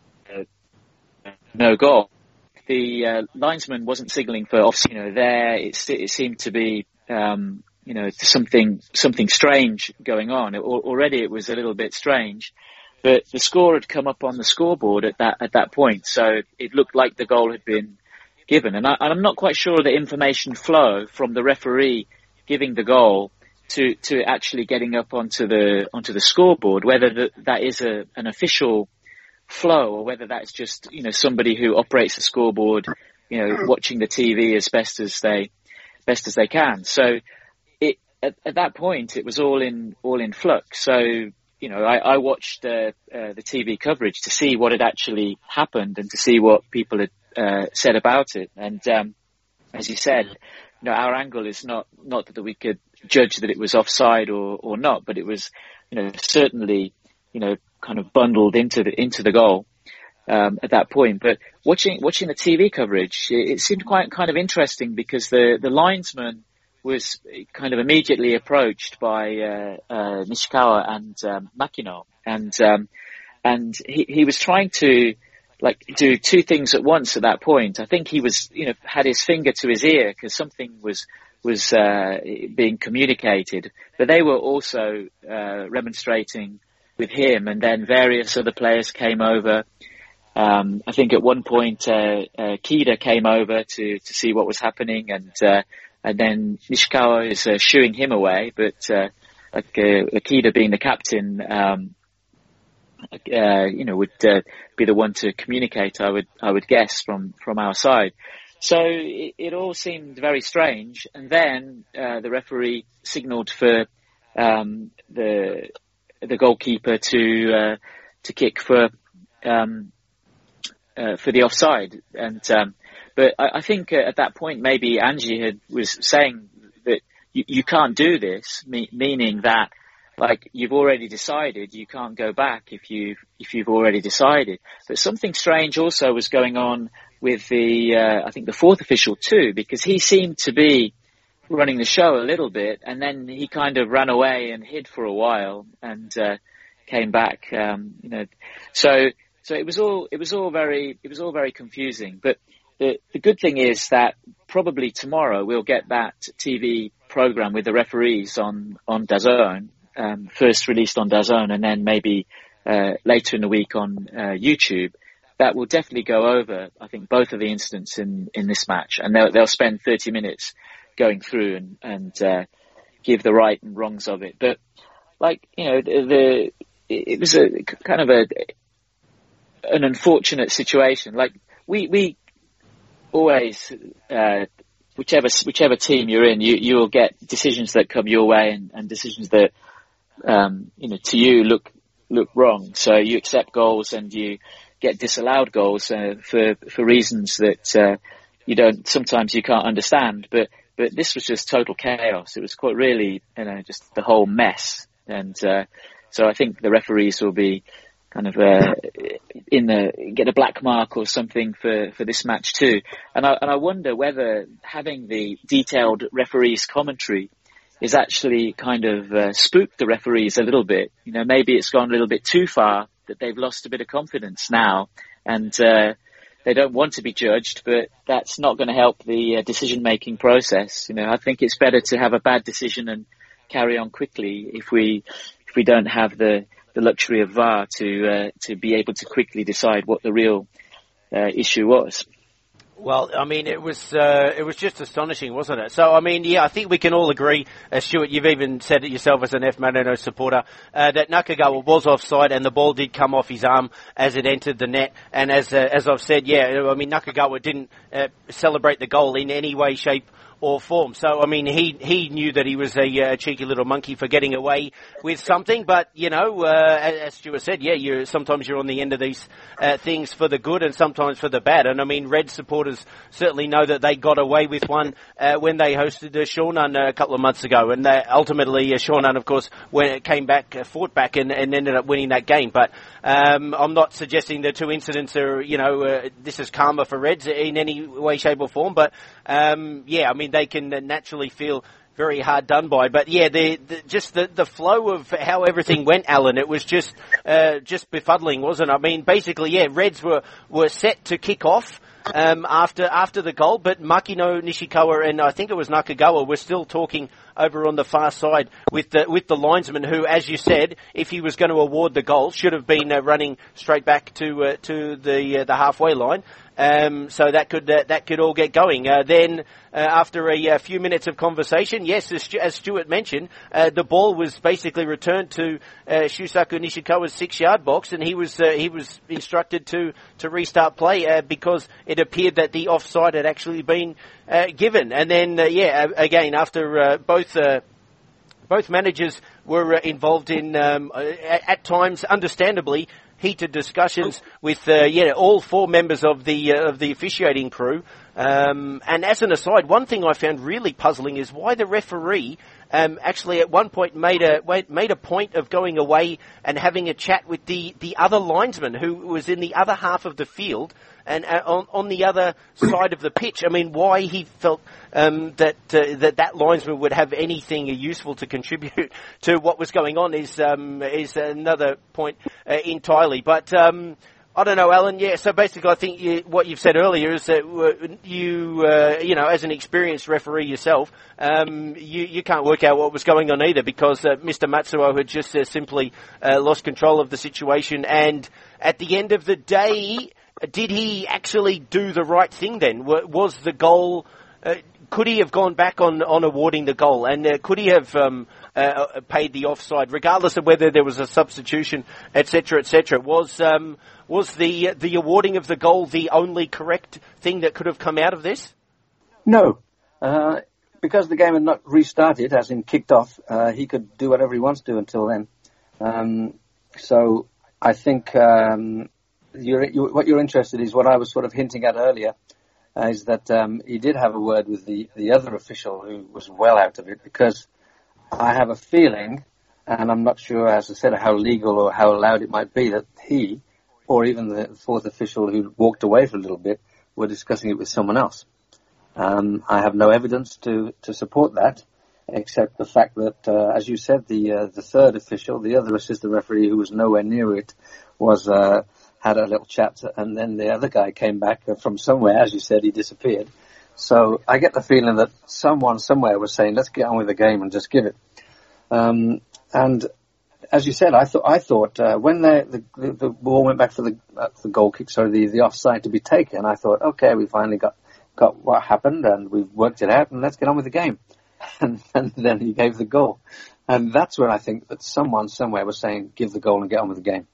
no goal. The linesman wasn't signalling for offside. There it seemed to be something strange going on. Already it was a little bit strange. But the score had come up on the scoreboard at that point, so it looked like the goal had been given. And I'm not quite sure of the information flow from the referee giving the goal to actually getting up onto the scoreboard, whether that is an official flow or whether that's just somebody who operates the scoreboard, watching the TV as best as they can. So at that point it was all in flux. So. I watched the TV coverage to see what had actually happened and to see what people had said about it. And as you said, our angle is not that we could judge that it was offside or not, but it was, certainly, kind of bundled into the goal at that point. But watching the TV coverage, it seemed quite kind of interesting because the linesman was kind of immediately approached by Nishikawa and Makino, and he was trying to do 2 things at once at that point. I think he was had his finger to his ear because something was being communicated, but they were also remonstrating with him, and then various other players came over. I think at one point Kida came over to see what was happening, and then Nishikawa is shooing him away, but Akida being the captain, would be the one to communicate. I would guess from our side. So it all seemed very strange, and then the referee signalled for the goalkeeper to kick for the offside, and. But I think at that point, maybe Angie was saying that you can't do this, meaning that you've already decided, you can't go back if you've already decided. But something strange also was going on with I think the 4th official too, because he seemed to be running the show a little bit, and then he kind of ran away and hid for a while and came back. So it was all very confusing, but. The good thing is that probably tomorrow we'll get that TV program with the referees on DAZN, first released on DAZN and then maybe later in the week on YouTube. That will definitely go over, I think, both of the incidents in this match, and they'll spend 30 minutes going through and give the right and wrongs of it. But it was a kind of an unfortunate situation. Like we always, whichever team you're in, you'll get decisions that come your way and decisions that to you look wrong. So you accept goals and you get disallowed goals for reasons that sometimes you can't understand. But this was just total chaos. It was quite really just the whole mess. And so I think the referees will be kind of get a black mark or something for this match too. And I wonder whether having the detailed referees commentary is actually kind of spooked the referees a little bit. Maybe it's gone a little bit too far, that they've lost a bit of confidence now, and they don't want to be judged, but that's not going to help the decision-making process. I think it's better to have a bad decision and carry on quickly if we don't have the luxury of VAR to be able to quickly decide what the real issue was. Well, I mean, it was just astonishing, wasn't it? So, I mean, yeah, I think we can all agree, Stuart, you've even said it yourself as an F. Marino supporter, that Nakagawa was offside and the ball did come off his arm as it entered the net. And as I've said, yeah, I mean, Nakagawa didn't celebrate the goal in any way, shape or form. So, I mean, he knew that he was a cheeky little monkey for getting away with something. But, as Stuart said, yeah, sometimes you're on the end of these things for the good and sometimes for the bad. And, I mean, Red supporters certainly know that they got away with one when they hosted Shonan a couple of months ago. And ultimately, Shonan, of course, when it came back, fought back and ended up winning that game. But I'm not suggesting the two incidents are, this is karma for Reds in any way, shape or form. But, yeah, I mean, they can naturally feel very hard done by. But yeah, the flow of how everything went, Alan, it was just befuddling, wasn't it? I mean, basically, yeah, Reds were set to kick off after the goal, but Makino Nishikawa and I think it was Nakagawa were still talking over on the far side with the linesman, who, as you said, if he was going to award the goal, should have been running straight back to the halfway line. So that could all get going. Then after a few minutes of conversation, yes, as Stuart mentioned, the ball was basically returned to Shusaku Nishikawa's 6-yard box, and he was instructed to restart play because it appeared that the offside had actually been given. And then again, after both managers were involved in at times, understandably, heated discussions with all four members of the officiating crew. And as an aside, one thing I found really puzzling is why the referee actually at one point made a point of going away and having a chat with the other linesman who was in the other half of the field and on the other side of the pitch. I mean, why he felt that linesman would have anything useful to contribute to what was going on is another point entirely. But I don't know, Alan. Yeah, so basically, I think what you've said earlier is that you as an experienced referee yourself, you can't work out what was going on either, because Mr. Matsuo had just simply lost control of the situation. And at the end of the day, did he actually do the right thing then? Was the goal, could he have gone back on awarding the goal? And could he have paid the offside, regardless of whether there was a substitution, etc., etc.? Was the awarding of the goal the only correct thing that could have come out of this? No. Because the game had not restarted, as in kicked off, he could do whatever he wants to until then. So I think what you're interested in is what I was sort of hinting at earlier, is that he did have a word with the other official who was well out of it, because I have a feeling, and I'm not sure, as I said, how legal or how allowed it might be, that he, or even the fourth official who walked away for a little bit, were discussing it with someone else. I have no evidence to support that, except the fact that, as you said, the third official, the other assistant referee who was nowhere near it, had a little chat, and then the other guy came back from somewhere. As you said, he disappeared. So I get the feeling that someone somewhere was saying, let's get on with the game and just give it. And as you said, I thought when the ball went back for the goal kick, the offside to be taken, I thought, okay, we finally got got what happened and we've worked it out and let's get on with the game. And then he gave the goal. And that's where I think that someone somewhere was saying, give the goal and get on with the game.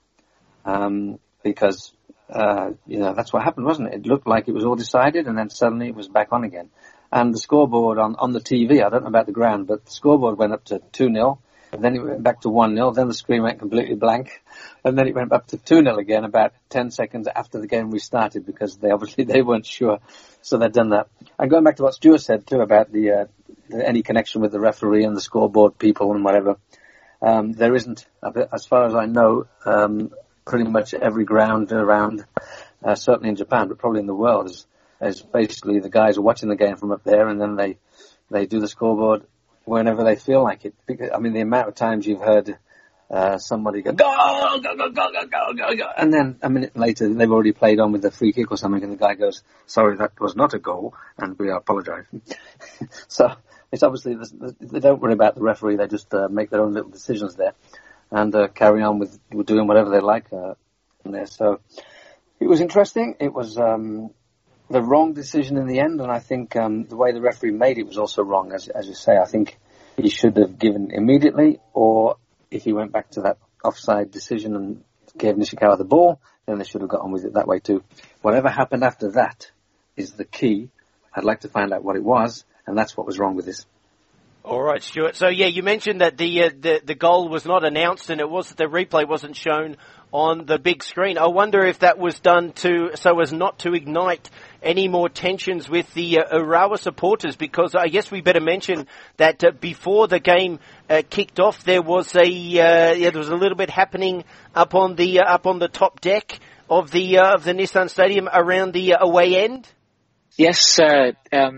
Because, that's what happened, wasn't it? It looked like it was all decided and then suddenly it was back on again. And the scoreboard on the TV, I don't know about the ground, but the scoreboard went up to 2-0. And then it went back to 1-0. Then the screen went completely blank. And then it went up to 2-0 again about 10 seconds after the game restarted because they weren't sure. So they'd done that. And going back to what Stuart said too about any connection with the referee and the scoreboard people and whatever, there isn't, as far as I know, pretty much every ground around, certainly in Japan, but probably in the world, is basically the guys are watching the game from up there and then they do the scoreboard whenever they feel like it. Because, I mean, the amount of times you've heard somebody go, go, go, go, go, go, go, go, go, and then a minute later they've already played on with a free kick or something and the guy goes, sorry, that was not a goal and we apologize. So it's obviously, they don't worry about the referee, they just make their own little decisions there and carry on with doing whatever they like in there. So it was interesting. It was the wrong decision in the end, and I think the way the referee made it was also wrong, as you say. I think he should have given immediately, or if he went back to that offside decision and gave Nishikawa the ball, then they should have got on with it that way too. Whatever happened after that is the key. I'd like to find out what it was, and that's what was wrong with this. All right, Stuart. So yeah, you mentioned that the goal was not announced, and it was that the replay wasn't shown on the big screen. I wonder if that was done so as not to ignite any more tensions with the Urawa supporters, because I guess we better mention that before the game kicked off, there was a little bit happening up on the top deck of the Nissan Stadium around the away end. Yes. At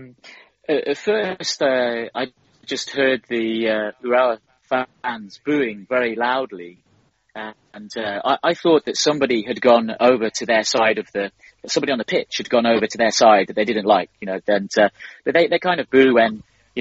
first, I just heard the Urawa fans booing very loudly. And I thought that somebody had gone over to their side somebody on the pitch had gone over to their side that they didn't like, but they kind of boo when,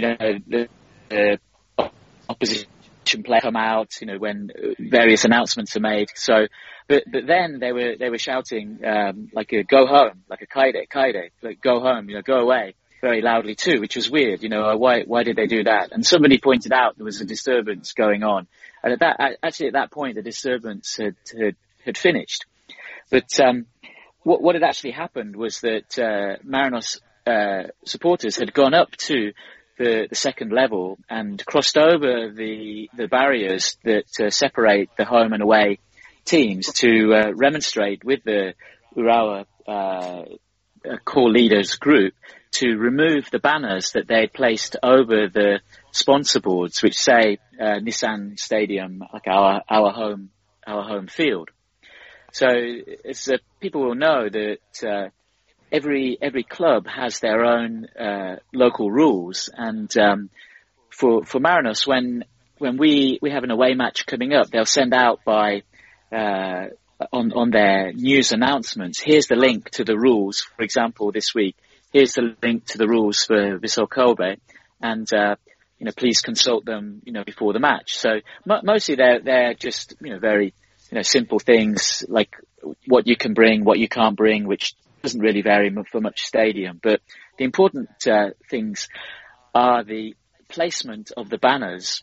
the opposition player come out, when various announcements are made. So, but then they were shouting, like a go home, like a kaide, like go home, go away, very loudly too, which was weird, why did they do that? And somebody pointed out there was a disturbance going on. And at that point, the disturbance had finished. But what had actually happened was that Marinos supporters had gone up to the second level and crossed over the barriers that separate the home and away teams to remonstrate with the Urawa core leaders group to remove the banners that they placed over the sponsor boards, which say Nissan Stadium, like our home field. So as people will know that every club has their own local rules, and for Marinos, when we have an away match coming up, they'll send out by on their news announcements, here's the link to the rules. For example, this week, here's the link to the rules for Vissel Kobe, and please consult them, before the match. So mostly they're just, very, simple things like what you can bring, what you can't bring, which doesn't really vary for much stadium. But the important things are the placement of the banners.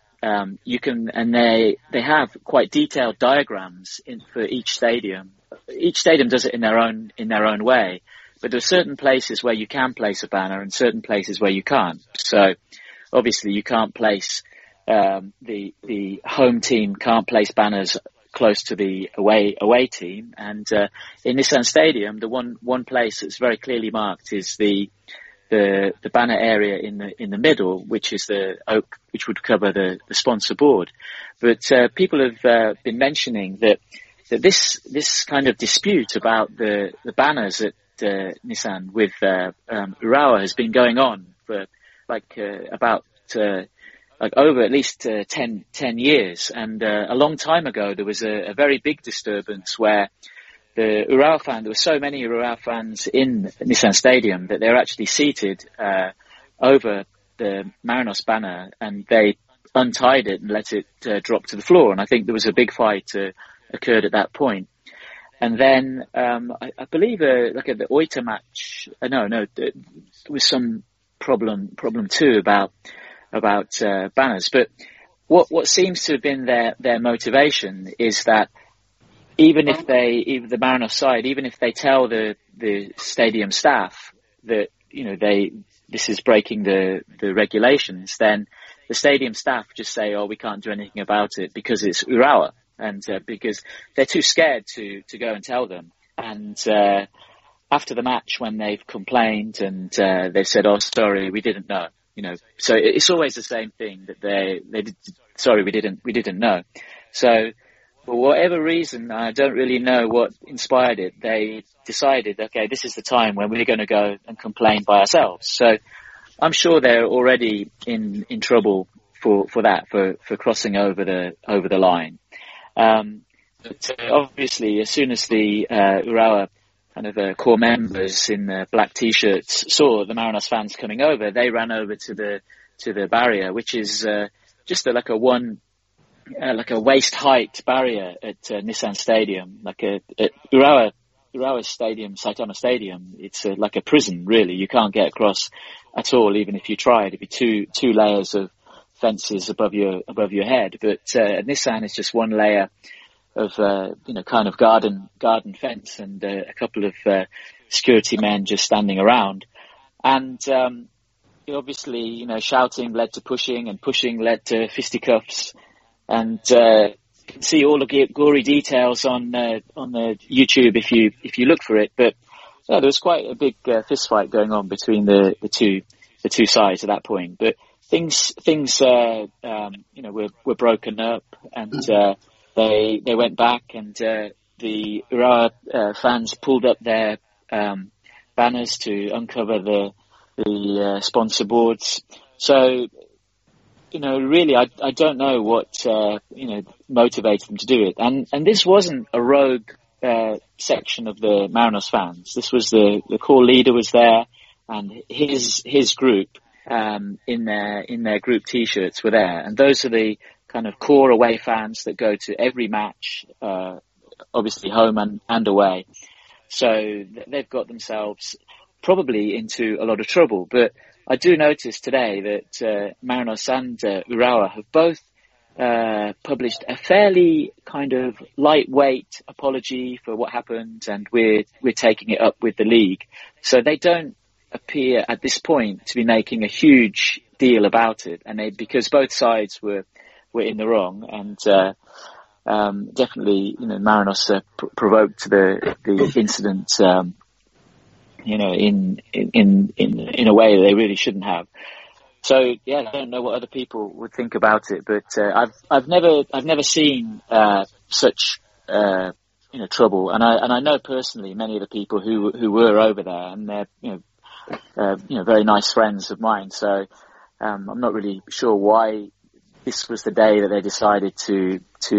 They have quite detailed diagrams for each stadium. Each stadium does it in their own way. But there are certain places where you can place a banner and certain places where you can't. So obviously you can't place, the home team can't place banners close to the away team. And, in Nissan Stadium, the one place that's very clearly marked is the banner area in the middle, which is the oak, which would cover the sponsor board. But, people have, been mentioning that this kind of dispute about the banners at Nissan with Urawa has been going on for over at least 10 years. And a long time ago, there was a very big disturbance where there were so many Urawa fans in Nissan Stadium that they were actually seated over the Marinos banner, and they untied it and let it drop to the floor. And I think there was a big fight occurred at that point. And then I believe like at the Oita match, there was some problem too about banners. But what seems to have been their motivation is that even if the Marinos side, even if they tell the stadium staff that this is breaking the regulations, then the stadium staff just say, "Oh, we can't do anything about it because it's Urawa." And because they're too scared to go and tell them. And after the match, when they've complained and they've said, "Oh, sorry, we didn't know," so it's always the same thing that they did, sorry, we didn't know. So for whatever reason, I don't really know what inspired it. They decided, okay, this is the time when we're going to go and complain by ourselves. So I'm sure they're already in trouble for crossing over the line. But obviously, as soon as the Urawa kind of core members in the black t-shirts saw the Marinos fans coming over, they ran over to the barrier, which is just like a waist height barrier at Nissan Stadium, like at Urawa Stadium, Saitama Stadium. It's like a prison, really. You can't get across at all, even if you tried. It'd be two layers of fences above your head. But at Nissan, it's just one layer of kind of garden fence and a couple of security men just standing around. And obviously, shouting led to pushing, and pushing led to fisticuffs. And you can see all the gory details on the YouTube if you look for it. But there was quite a big fist fight going on between the two sides at that point. But things were broken up, and they went back, and the Urawa fans pulled up their banners to uncover the sponsor boards. So really, I don't know what motivated them to do it. And this wasn't a rogue section of the Marinos fans. This was the core leader was there, and his group in their group t-shirts were there. And those are the kind of core away fans that go to every match, obviously home and away. So they've got themselves probably into a lot of trouble. But I do notice today that Marinos and Urawa have both published a fairly kind of lightweight apology for what happened, and we're taking it up with the league. So they don't appear at this point to be making a huge deal about it, and because both sides were in the wrong, and definitely Marinos provoked the incident. In a way that they really shouldn't have. So yeah, I don't know what other people would think about it, but I've never seen such trouble, and I know personally many of the people who were over there, and they're very nice friends of mine. So I'm not really sure why this was the day that they decided to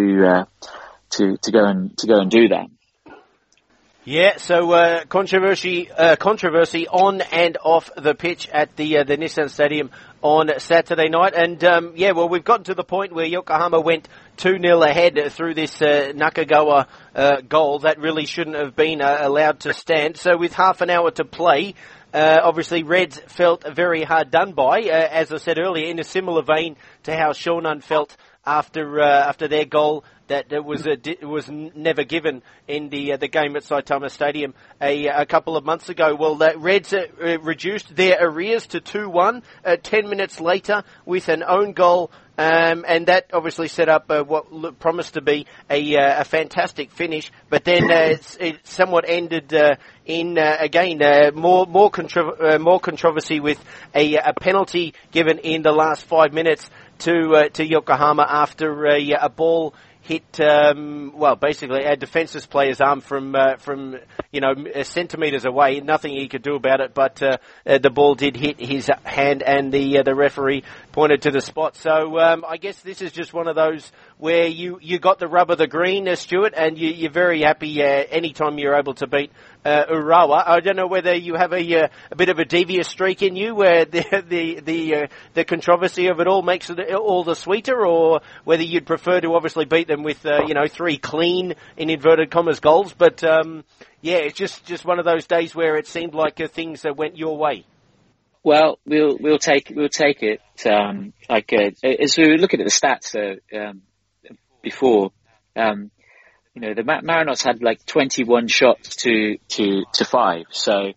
go and do that. Yeah, so controversy on and off the pitch at the Nissan Stadium on Saturday night, and we've gotten to the point where Yokohama went 2-0 ahead through this Nakagawa goal that really shouldn't have been allowed to stand. So with half an hour to play, obviously Reds felt very hard done by, as I said earlier, in a similar vein to how Shonan felt after their goal that was never given in the game at Saitama Stadium a couple of months ago. Well, the Reds reduced their arrears to 2-1 10 minutes later with an own goal, and that obviously set up what promised to be a fantastic finish. But then it somewhat ended in again more controversy with a penalty given in the last 5 minutes to Yokohama after a ball hit basically a defensive player's arm from centimetres away, nothing he could do about it, but the ball did hit his hand, and the referee pointed to the spot. So I guess this is just one of those where you got the rub of the green, Stuart, and you're very happy anytime you're able to beat Urawa. I don't know whether you have a bit of a devious streak in you, where the controversy of it all makes it all the sweeter, or whether you'd prefer to obviously beat them with 3 clean, in inverted commas, goals. But it's just one of those days where it seemed like things went your way. Well, we'll take it. As we were looking at the stats before, the Marinos had 21 shots to 5. So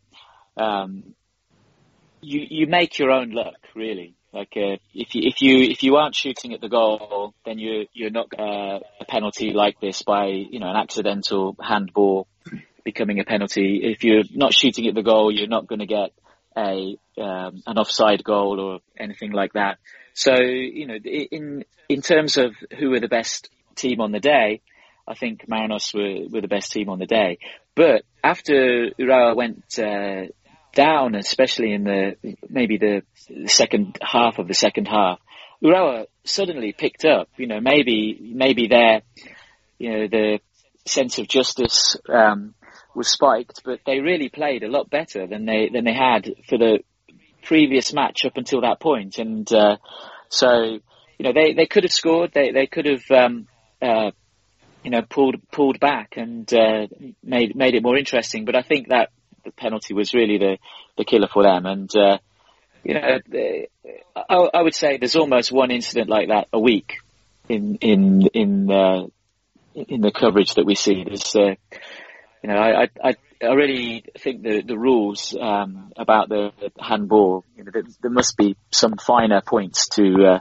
you make your own luck, really. If you aren't shooting at the goal, then you're not a penalty like this by an accidental handball becoming a penalty. If you're not shooting at the goal, you're not going to get an offside goal or anything like that. So in terms of who were the best team on the day, I think Marinos were the best team on the day. But after Urawa went down, especially in the second half of the second half, Urawa suddenly picked up. Maybe their the sense of justice was spiked, but they really played a lot better than they had for the previous match up until that point. And so they could have scored. They could have pulled back and made it more interesting. But I think that the penalty was really the killer for them. And I would say there's almost one incident like that a week in the coverage that we see. There's I really think the rules about the handball, there must be some finer points to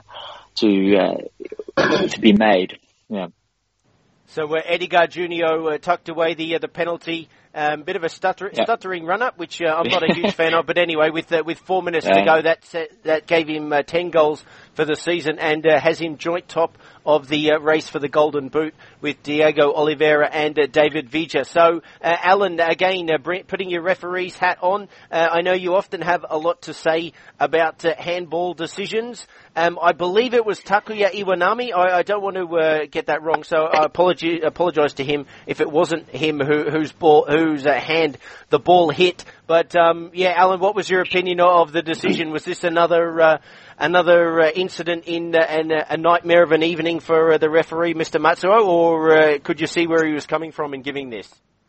be made. Yeah. So Edgar Junio tucked away the penalty. Bit of a stuttering run-up, which I'm not a huge fan of. But anyway, with 4 minutes to go, that gave him 10 goals for the season, and has him joint top of the race for the Golden Boot with Diego Oliveira and David Villa. So, Alan, again, putting your referee's hat on, I know you often have a lot to say about handball decisions. I believe it was Takuya Iwanami. I don't want to get that wrong, so I apologise to him if it wasn't him whose hand the ball hit. But Alan, what was your opinion of the decision? Was this another incident in a nightmare of an evening for the referee, Mr. Matsuo, or could you see where he was coming from in giving this?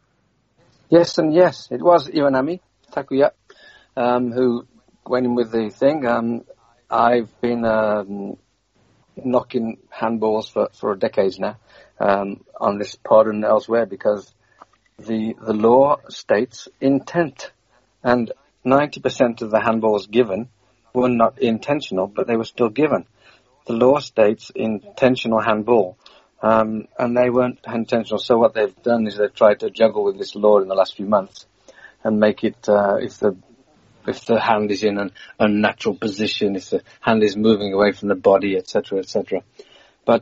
Yes and yes. It was Iwanami, Takuya, who went in with the thing. I've been knocking handballs for decades now on this pod and elsewhere, because the law states intent, and 90% of the handballs given were not intentional, but they were still given. The law states intentional handball, and they weren't intentional. So what they've done is they've tried to juggle with this law in the last few months and make it if the hand is in an unnatural position, if the hand is moving away from the body, etc., etc. But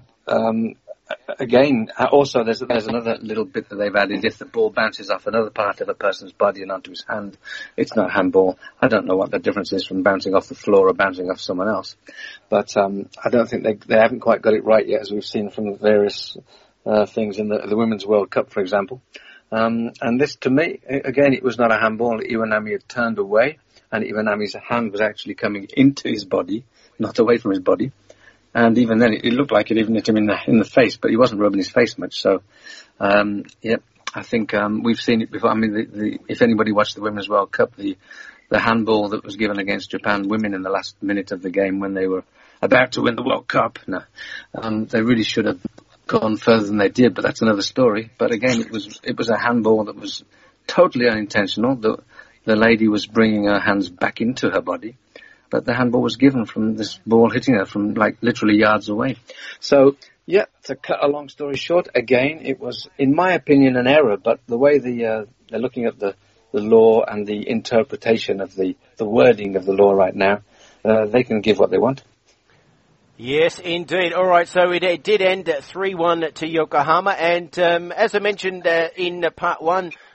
again, also there's another little bit that they've added. If the ball bounces off another part of a person's body and onto his hand, it's not handball. I don't know what the difference is from bouncing off the floor or bouncing off someone else. But I don't think they haven't quite got it right yet, as we've seen from the various things in the Women's World Cup, for example. And this, to me, again, it was not a handball. Iwanami had turned away, and Iwanami's hand was actually coming into his body, not away from his body. And even then, it looked like it even hit him in the face, but he wasn't rubbing his face much. So, I think we've seen it before. I mean, if anybody watched the Women's World Cup, the handball that was given against Japan women in the last minute of the game when they were about to win the World Cup, they really should have gone further than they did. But that's another story. But again, it was a handball that was totally unintentional. The lady was bringing her hands back into her body, but the handball was given from this ball hitting her from literally yards away. So, to cut a long story short, again, it was, in my opinion, an error, but the way they're looking at the law and the interpretation of the wording of the law right now, they can give what they want. Yes, indeed. All right, so it did end 3-1 to Yokohama, and as I mentioned in part one,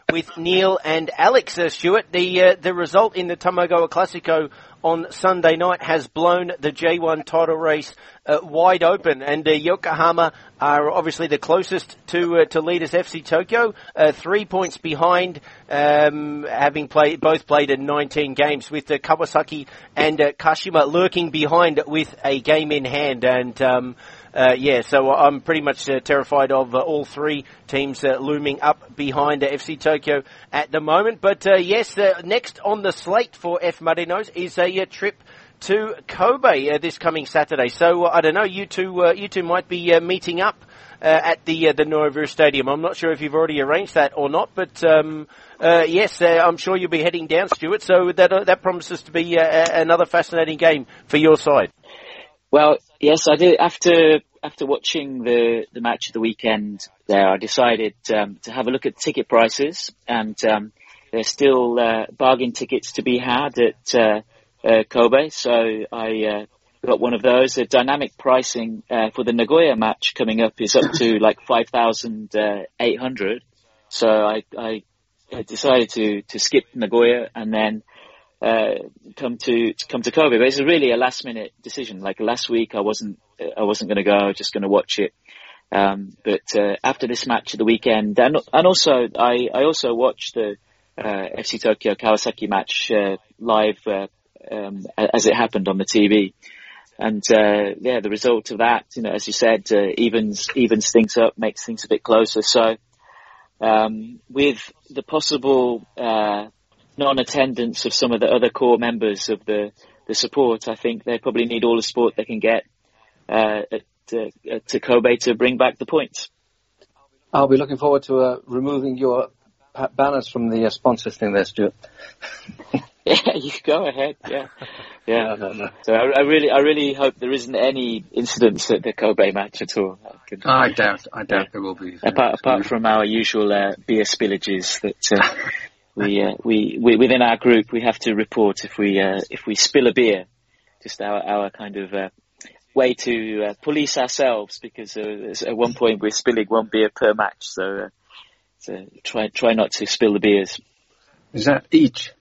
with Neil and Alex. Stuart, the result in the Tamagoa Classico on Sunday night has blown the J1 title race wide open, and Yokohama are obviously the closest to leaders FC Tokyo, 3 points behind, having both played in 19 games, with Kawasaki and Kashima lurking behind with a game in hand. And so I'm pretty much terrified of all three teams looming up behind FC Tokyo at the moment. But next on the slate for F Marinos is a trip to Kobe this coming Saturday. So I don't know, you two might be meeting up at the Noivur Stadium. I'm not sure if you've already arranged that or not, but I'm sure you'll be heading down, Stuart. So that promises to be another fascinating game for your side. Well, yes, I did. After watching the match of the weekend there, I decided to have a look at ticket prices, and there's still bargain tickets to be had at Kobe. So I got one of those. The dynamic pricing for the Nagoya match coming up is up to like 5,800. So I decided to skip Nagoya and then come to Kobe. But it's really a last minute decision. Like last week, I wasn't going to go. I was just going to watch it. But after this match of the weekend, and also I also watched the FC Tokyo Kawasaki match live as it happened on the TV. And the result of that, as you said, evens things up, makes things a bit closer. So with the possible non-attendance of some of the other core members of the support, I think they probably need all the support they can get to Kobe to bring back the points. I'll be looking forward to removing your banners from the sponsors thing there, Stuart. Yeah, you go ahead. Yeah. No. So I really hope there isn't any incidents at the Kobe match at all. I doubt there will be. Apart from our usual beer spillages that we within our group we have to report if we spill a beer. Just our kind of way to police ourselves, because at one point we're spilling one beer per match. So try not to spill the beers. Is that each?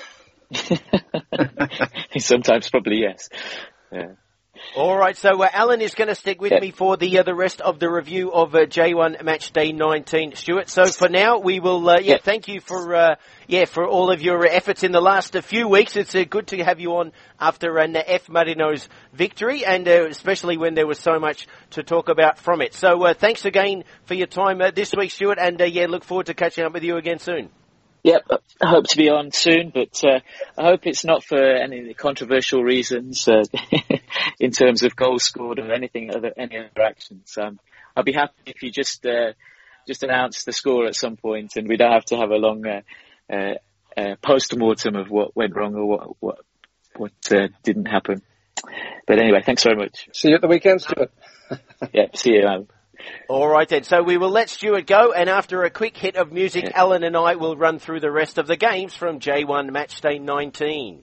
Sometimes, probably, yes. Yeah. All right, so Alan is going to stick with me for the rest of the review of J1 Match Day 19, Stuart. So for now, we will thank you for all of your efforts in the last few weeks. It's good to have you on after an F Marinos victory, and especially when there was so much to talk about from it. So thanks again for your time this week, Stuart, and look forward to catching up with you again soon. Yep, I hope to be on soon, but I hope it's not for any controversial reasons in terms of goals scored or any other actions. I'll be happy if you just announce the score at some point, and we don't have to have a long post-mortem of what went wrong or what didn't happen. But anyway, thanks very much. See you at the weekend, Stuart. Yeah, see you, Alan. All right then, so we will let Stuart go, and after a quick hit of music, Alan and I will run through the rest of the games from J1 Matchday 19.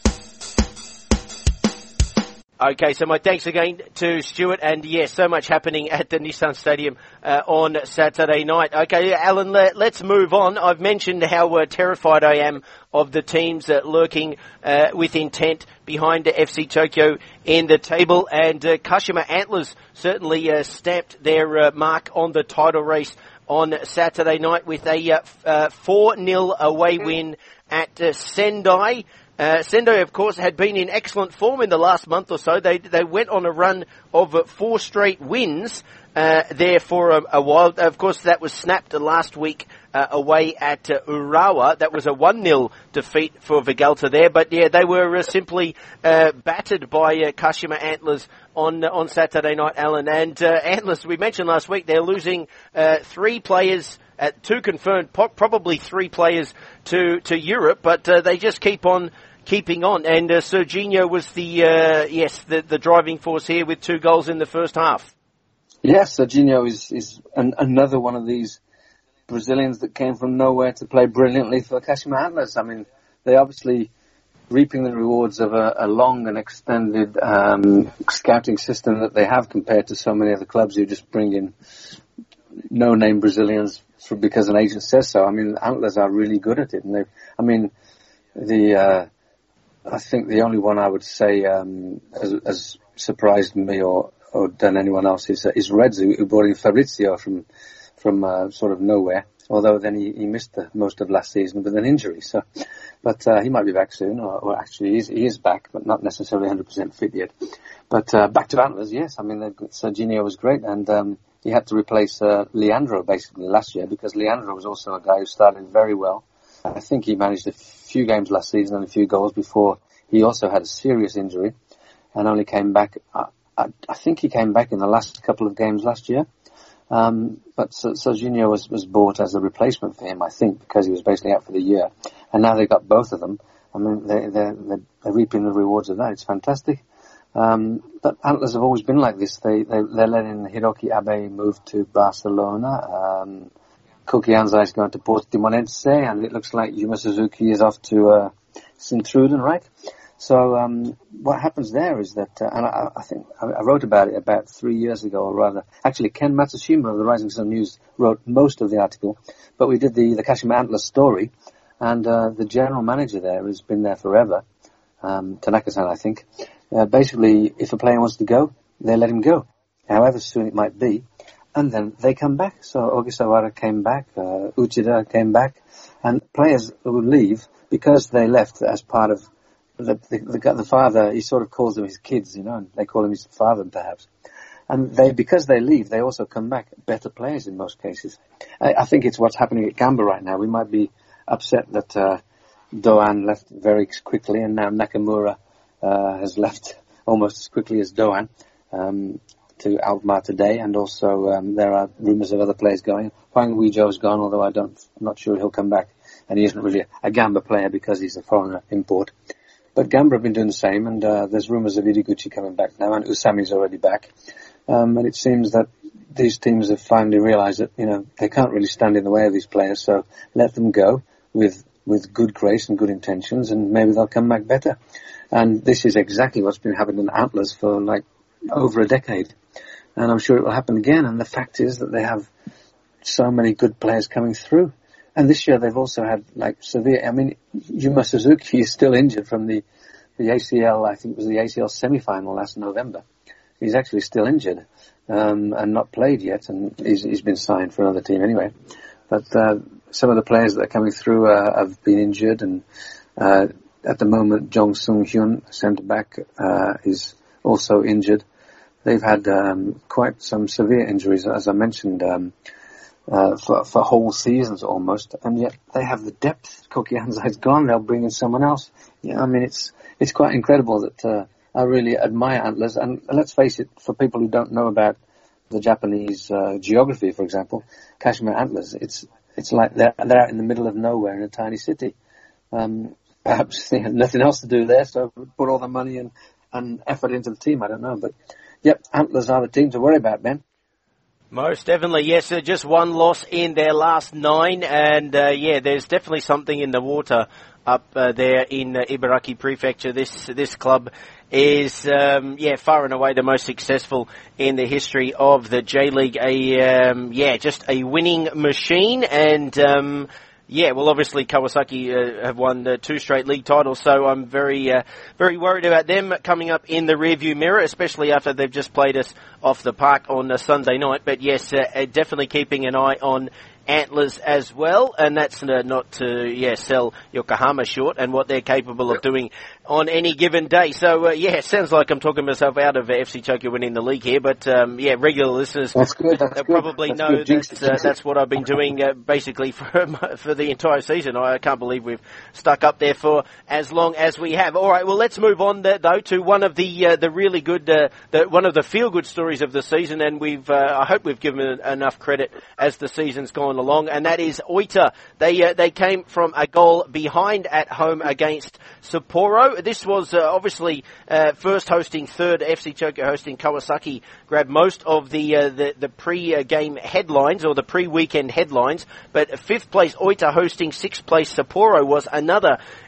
Okay, so my thanks again to Stuart, and so much happening at the Nissan Stadium on Saturday night. Okay, Alan, let's move on. I've mentioned how terrified I am of the teams lurking with intent behind FC Tokyo in the table, and Kashima Antlers certainly stamped their mark on the title race on Saturday night with a 4-0 away win at Sendai. Sendai, of course, had been in excellent form in the last month or so. They went on a run of 4 straight wins there for a while. Of course, that was snapped last week away at Urawa. That was a 1-0 defeat for Vegalta there. But they were simply battered by Kashima Antlers on Saturday night, Alan. And Antlers, we mentioned last week, they're losing 3 players. 2 confirmed, probably 3 players to Europe, but they just keep on keeping on. And Serginho was the driving force here with 2 goals in the first half. Yes, Serginho is another one of these Brazilians that came from nowhere to play brilliantly for Kashima Antlers. I mean, they obviously reaping the rewards of a long and extended scouting system that they have compared to so many other clubs who just bring in no-name Brazilians because an agent says so. I mean, Antlers are really good at it, and I think the only one I would say has surprised me or done anyone else is Reds, who brought in Fabrizio from sort of nowhere. Although then he missed most of last season with an injury. So, but he might be back soon, or actually he is back, but not necessarily 100% fit yet. But back to Antlers, yes. I mean, Serginho was great, and he had to replace Leandro basically last year, because Leandro was also a guy who started very well. I think he managed a few games last season and a few goals before he also had a serious injury and only came back. I think he came back in the last couple of games last year. But Serginho was bought as a replacement for him, I think, because he was basically out for the year. And now they've got both of them. I mean, they're reaping the rewards of that. It's fantastic. But Antlers have always been like this. They're letting Hiroki Abe move to Barcelona. Koki Anzai is going to Portimonense, and it looks like Yuma Suzuki is off to Sint-Truiden, right? So what happens there is that, and I think I wrote about it about 3 years ago, or rather, actually Ken Matsushima of the Rising Sun News wrote most of the article, but we did the Kashima Antlers story, and the general manager there has been there forever, Tanaka-san, I think. Basically, if a player wants to go, they let him go, however soon it might be, and then they come back. So Ogisawara came back, Uchida came back, and players who leave because they left as part of the father. He sort of calls them his kids, and they call him his father perhaps. And because they leave, they also come back better players in most cases. I think it's what's happening at Gamba right now. We might be upset that Doan left very quickly, and now Nakamura has left almost as quickly as Doan to Alkmaar today, and also there are rumours of other players going. Hwang Wee-Jo's gone, although I'm not sure he'll come back, and he isn't really a Gamba player because he's a foreigner import. But Gamba have been doing the same, and there's rumours of Idiguchi coming back now, and Usami's already back. And it seems that these teams have finally realised that, they can't really stand in the way of these players, so let them go with good grace and good intentions, and maybe they'll come back better. And this is exactly what's been happening at Antlers for over a decade. And I'm sure it will happen again. And the fact is that they have so many good players coming through. And this year they've also had severe. I mean, Yuma Suzuki is still injured from the ACL. I think it was the ACL semi-final last November. He's actually still injured and not played yet. And he's been signed for another team anyway. But some of the players that are coming through have been injured. And at the moment, Jong Sung-hyun, centre back, is also injured. They've had quite some severe injuries, as I mentioned, for whole seasons almost, and yet they have the depth. Koki Anzai's gone; they'll bring in someone else. I mean, it's quite incredible that I really admire Antlers. And let's face it, for people who don't know about the Japanese geography, for example, Kashima Antlers, it's like they're out in the middle of nowhere in a tiny city. Perhaps they have nothing else to do there, so put all the money and effort into the team. I don't know, but. Yep, Antlers are the team to worry about, Ben. Most definitely, yes. Just one loss in their last 9, and there's definitely something in the water up there in Ibaraki Prefecture. This club is far and away the most successful in the history of the J-League. Just a winning machine, and obviously Kawasaki have won 2 straight league titles, so I'm very worried about them coming up in the rearview mirror, especially after they've just played us off the park on a Sunday night. But yes, definitely keeping an eye on Antlers as well, and that's not to sell Yokohama short and what they're capable of doing on any given day. So it sounds like I'm talking myself out of FC Tokyo winning the league here, but regular listeners they'll probably know that's what I've been doing basically for the entire season. I can't believe we've stuck up there for as long as we have. All right, well, let's move on though to one of the really good one of the feel good stories of the season, and I hope we've given enough credit as the season's gone along, and that is Oita. They came from a goal behind at home against Sapporo. This was obviously first hosting third, FC Tokyo hosting Kawasaki grabbed most of the pre-game headlines or the pre-weekend headlines, but 5th place Oita hosting 6th place Sapporo was another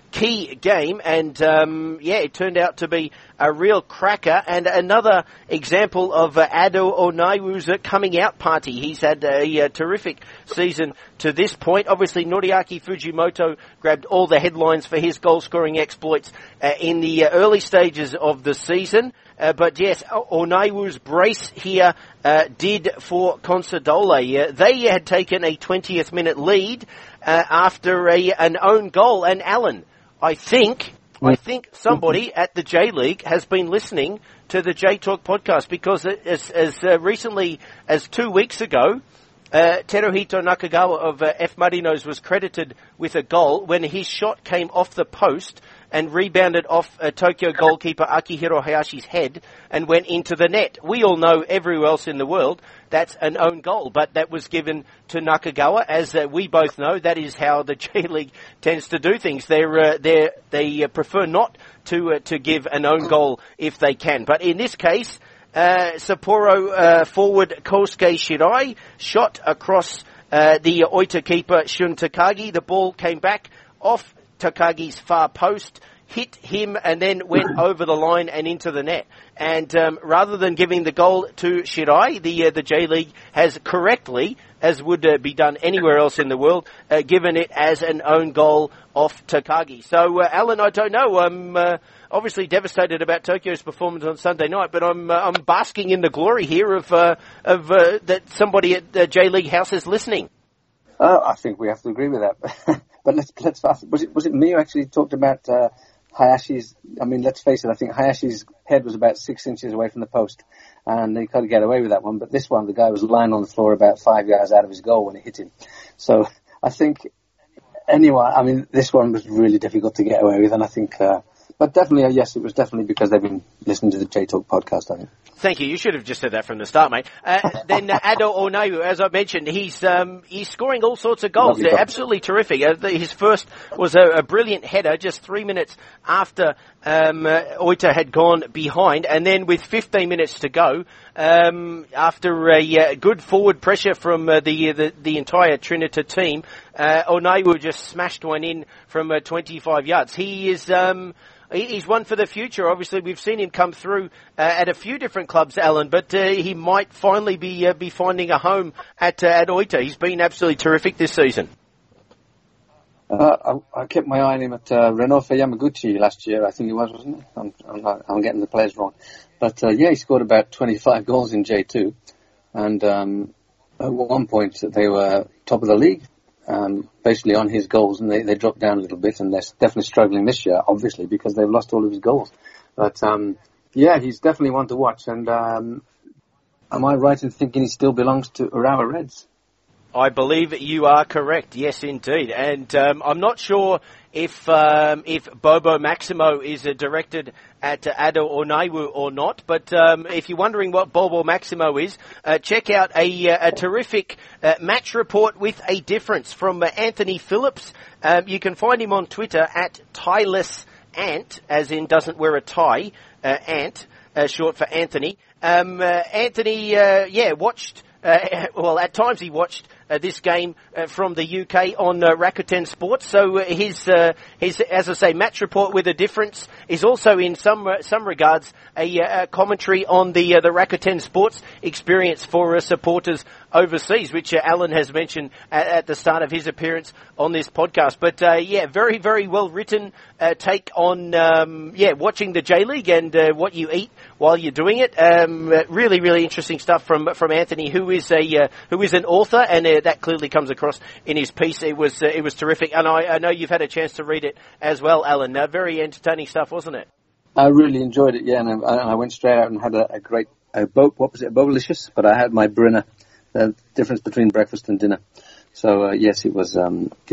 key game, and it turned out to be a real cracker, and another example of Ado Onaiwu's coming out party. He's had a terrific season to this point. Obviously, Noriaki Fujimoto grabbed all the headlines for his goal-scoring exploits in the early stages of the season. But yes, Onaiwu's brace here did for Consadole. They had taken a 20th minute lead after an own goal. And Alan, I think somebody at the J-League has been listening to the J-Talk podcast, because as recently as 2 weeks ago, Teruhito Nakagawa of F. Marinos was credited with a goal when his shot came off the post and rebounded off Tokyo goalkeeper Akihiro Hayashi's head and went into the net. We all know, everywhere else in the world, that's an own goal, but that was given to Nakagawa. As we both know, that is how the J-League tends to do things. They prefer not to give an own goal if they can. But in this case, Sapporo forward Kosuke Shirai shot across the Oita keeper Shun Takagi. The ball came back off Takagi's far post, hit him, and then went over the line and into the net. And rather than giving the goal to Shirai, the J-League has correctly, as would be done anywhere else in the world, given it as an own goal off Takagi. So, Alan, I don't know. I'm obviously devastated about Tokyo's performance on Sunday night, but I'm basking in the glory here of that somebody at the J-League House is listening. I think we have to agree with that. But let's fast. Was it me who actually talked about Hayashi's? I mean, let's face it. I think Hayashi's head was about 6 inches away from the post, and he couldn't get away with that one. But this one, the guy was lying on the floor about 5 yards out of his goal when it hit him. So I think this one was really difficult to get away with, and I think. But definitely, yes, it was definitely because they've been listening to the J-Talk podcast, I think. Thank you. You should have just said that from the start, mate. Then Ado Onaiwu, as I mentioned, he's scoring all sorts of goals. They're absolutely terrific. His first was a brilliant header just 3 minutes after Oita had gone behind, and then with 15 minutes to go, after a good forward pressure from the entire Trinita team, Onaiwu just smashed one in from 25 yards. He's one for the future. Obviously, we've seen him come through at a few different clubs, Alan, but he might finally be finding a home at Oita. He's been absolutely terrific this season. I kept my eye on him at Renofa Yamaguchi last year, I think it was, wasn't it? I'm getting the players wrong. But he scored about 25 goals in J2. And at one point, they were top of the league. Basically on his goals, and they dropped down a little bit, and they're definitely struggling this year, obviously, because they've lost all of his goals. But, he's definitely one to watch. And am I right in thinking he still belongs to Urawa Reds? I believe you are correct, yes, indeed. And I'm not sure if Bobo Maximo is directed at Ado Onaiwu or not, but if you're wondering what Bobo Maximo is, check out a terrific match report with a difference from Anthony Phillips. You can find him on Twitter at Tieless Ant, as in doesn't wear a tie, Ant, short for Anthony. Anthony, watched, at times he watched this game from the UK on Rakuten Sports. So his, as I say, match report with a difference is also in some regards a commentary on the Rakuten Sports experience for supporters overseas, which Alan has mentioned at the start of his appearance on this podcast. But very, very well written take on watching the J-League and what you eat while you're doing it. Really, really interesting stuff from Anthony, who is an author, and that clearly comes across in his piece. It was terrific, and I know you've had a chance to read it as well, Alan. Very entertaining stuff, wasn't it? I really enjoyed it, and I went straight out and had a great Bobalicious, but I had my Brinner, the difference between breakfast and dinner. So yes, it was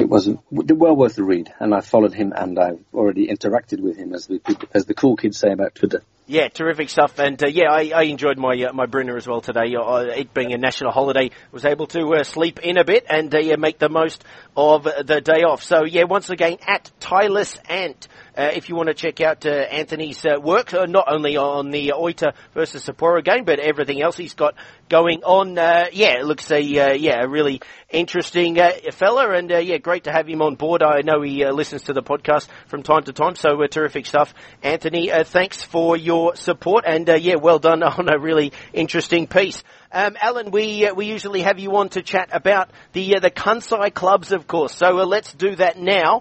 well worth the read, and I followed him, and I've already interacted with him, as the cool kids say about Twitter. Yeah, terrific stuff, and I enjoyed my Brinner as well today. It being a national holiday, was able to sleep in a bit and make the most of the day off. So once again at Tieless Ant, if you want to check out Anthony's work, not only on the Oita versus Sapporo game, but everything else he's got going on. It looks a really interesting fella, and great to have him on board. I know he listens to the podcast from time to time, so terrific stuff. Anthony, thanks for your support, and well done on a really interesting piece. Alan, we usually have you on to chat about the Kansai clubs, of course. So let's do that now.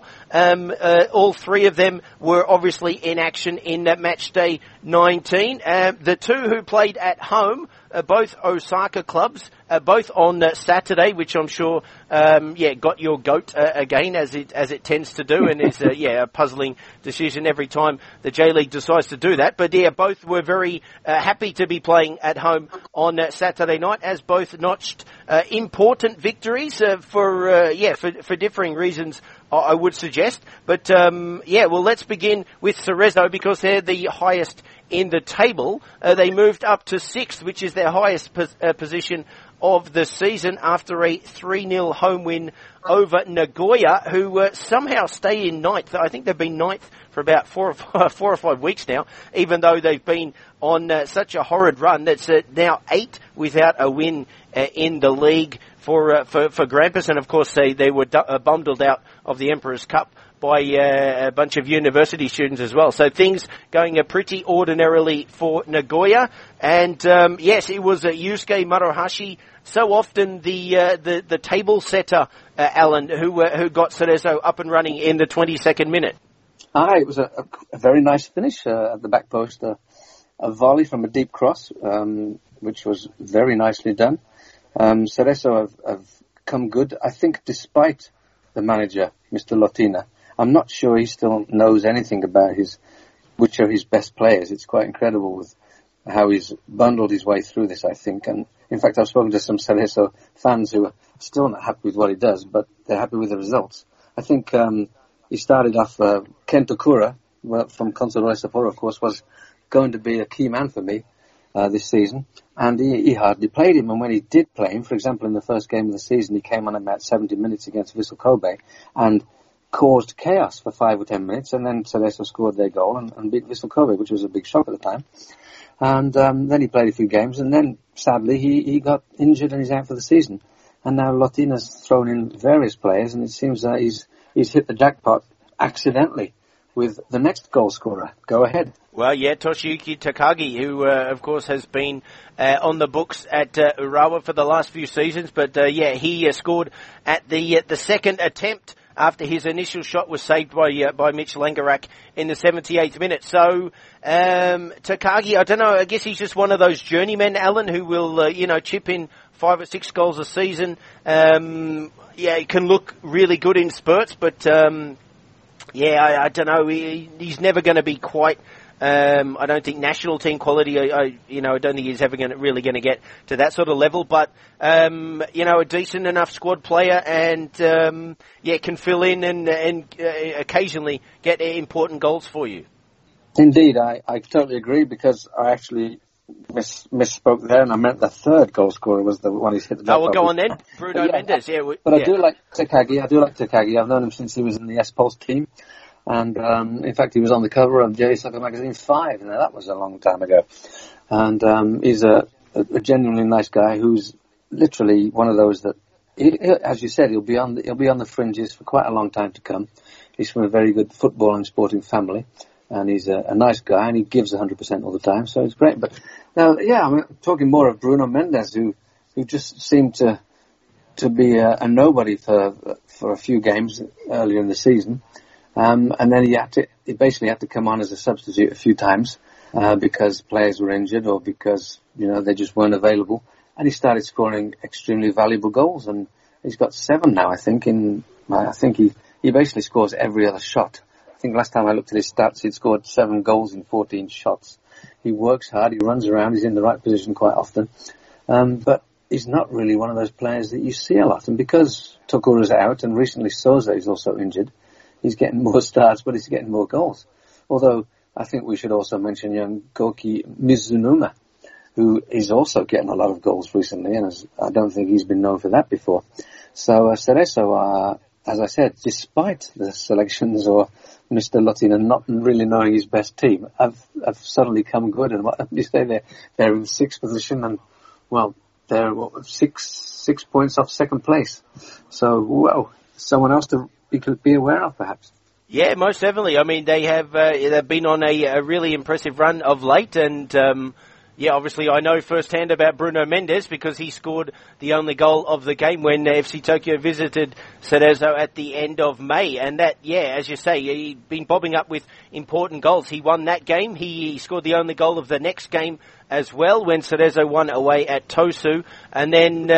All three of them were obviously in action in match day 19. The two who played at home, both Osaka clubs, both on Saturday, which I'm sure got your goat again, as it tends to do, and is a puzzling decision every time the J-League decides to do that. But both were very happy to be playing at home on Saturday night, as both notched important victories for differing reasons, I would suggest. But let's begin with Cerezo, because they're the highest in the table. They moved up to 6th, which is their highest position of the season, after a 3-0 home win over Nagoya, who somehow stay in 9th. I think they've been 9th for about 4 or 5 weeks now, even though they've been on such a horrid run. That's now 8 without a win in the league for Grampus, and of course they were bundled out of the Emperor's Cup by a bunch of university students as well. So things going pretty ordinarily for Nagoya. And yes, it was Yusuke Maruhashi, so often the table setter, Alan, who got Cerezo up and running in the 22nd minute. It was a very nice finish at the back post. A volley from a deep cross, which was very nicely done. Cerezo have come good, I think, despite the manager, Mr. Lotina. I'm not sure he still knows anything about which are his best players. It's quite incredible with how he's bundled his way through this, I think. And in fact, I've spoken to some Cerezo fans who are still not happy with what he does, but they're happy with the results. I think he started off, Kento Kura, from Consadole Sapporo, of course, was going to be a key man for me this season. And he hardly played him. And when he did play him, for example, in the first game of the season, he came on about 70 minutes against Vissel Kobe and caused chaos for 5 or 10 minutes, and then Cerezo scored their goal and beat Vissel Kobe, which was a big shock at the time. And then he played a few games, and then sadly he got injured and he's out for the season. And now Lotina's thrown in various players, and it seems that he's hit the jackpot accidentally with the next goal scorer. Go ahead. Well, Toshiyuki Takagi, who, of course, has been on the books at Urawa for the last few seasons, but he scored at the second attempt after his initial shot was saved by Mitch Langerak in the 78th minute. So Takagi, I don't know, I guess he's just one of those journeymen, Alan, who will chip in 5 or 6 goals a season. He can look really good in spurts, but I don't know. He's never going to be quite. I don't think national team quality. I don't think he's ever really going to get to that sort of level. But a decent enough squad player, and can fill in and occasionally get important goals for you. Indeed, I totally agree, because I actually misspoke there, and I meant the third goal scorer was the one who's hit the jackpot. Oh, well, go on then, Bruno Mendes. I do like Takagi. I've known him since he was in the S-Pulse team. And, in fact, he was on the cover of J Soccer Magazine 5. Now, that was a long time ago. And, he's a genuinely nice guy who's literally one of those that, as you said, he'll be on the fringes for quite a long time to come. He's from a very good football and sporting family. And he's a nice guy, and he gives 100% all the time. So it's great. But now, I'm talking more of Bruno Mendes, who just seemed to be a nobody for a few games earlier in the season. And then he basically had to come on as a substitute a few times, because players were injured or because, they just weren't available. And he started scoring extremely valuable goals, and he's got 7 now, I think. I think he basically scores every other shot. I think last time I looked at his stats, he'd scored 7 goals in 14 shots. He works hard, he runs around, he's in the right position quite often. But he's not really one of those players that you see a lot. And because Tokura's out, and recently Sosa is also injured, he's getting more starts, but he's getting more goals. Although, I think we should also mention young Goki Mizunuma, who is also getting a lot of goals recently, and I don't think he's been known for that before. So, Cerezo as I said, despite the selections or Mr. Lottin not really knowing his best team, have suddenly come good. And what you say, they're in 6th position, and well, they're 6 points off second place. So, well, someone else to be aware of, perhaps. Yeah, most definitely. I mean, they've been on a really impressive run of late, and yeah, obviously I know firsthand about Bruno Mendes because he scored the only goal of the game when FC Tokyo visited Cerezo at the end of May. And that, yeah, as you say, he'd been bobbing up with important goals. He won that game. He scored the only goal of the next game as well when Cerezo won away at Tosu. And then,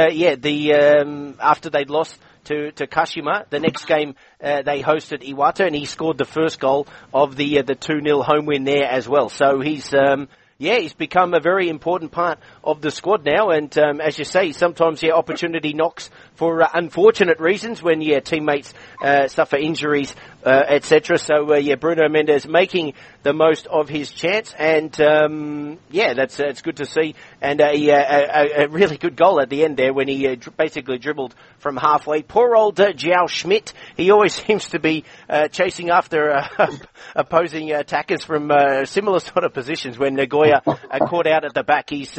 after they'd lost to Kashima, the next game they hosted Iwata, and he scored the first goal of the 2-0 home win there as well. So he's become a very important part of the squad now, and as you say, sometimes opportunity knocks for unfortunate reasons when teammates suffer injuries, etc. So Bruno Mendes making the most of his chance, and that's good to see, and a really good goal at the end there when he basically dribbled from halfway. Poor old João Schmidt, he always seems to be chasing after opposing attackers from similar sort of positions. When Nagoya caught out at the back, he's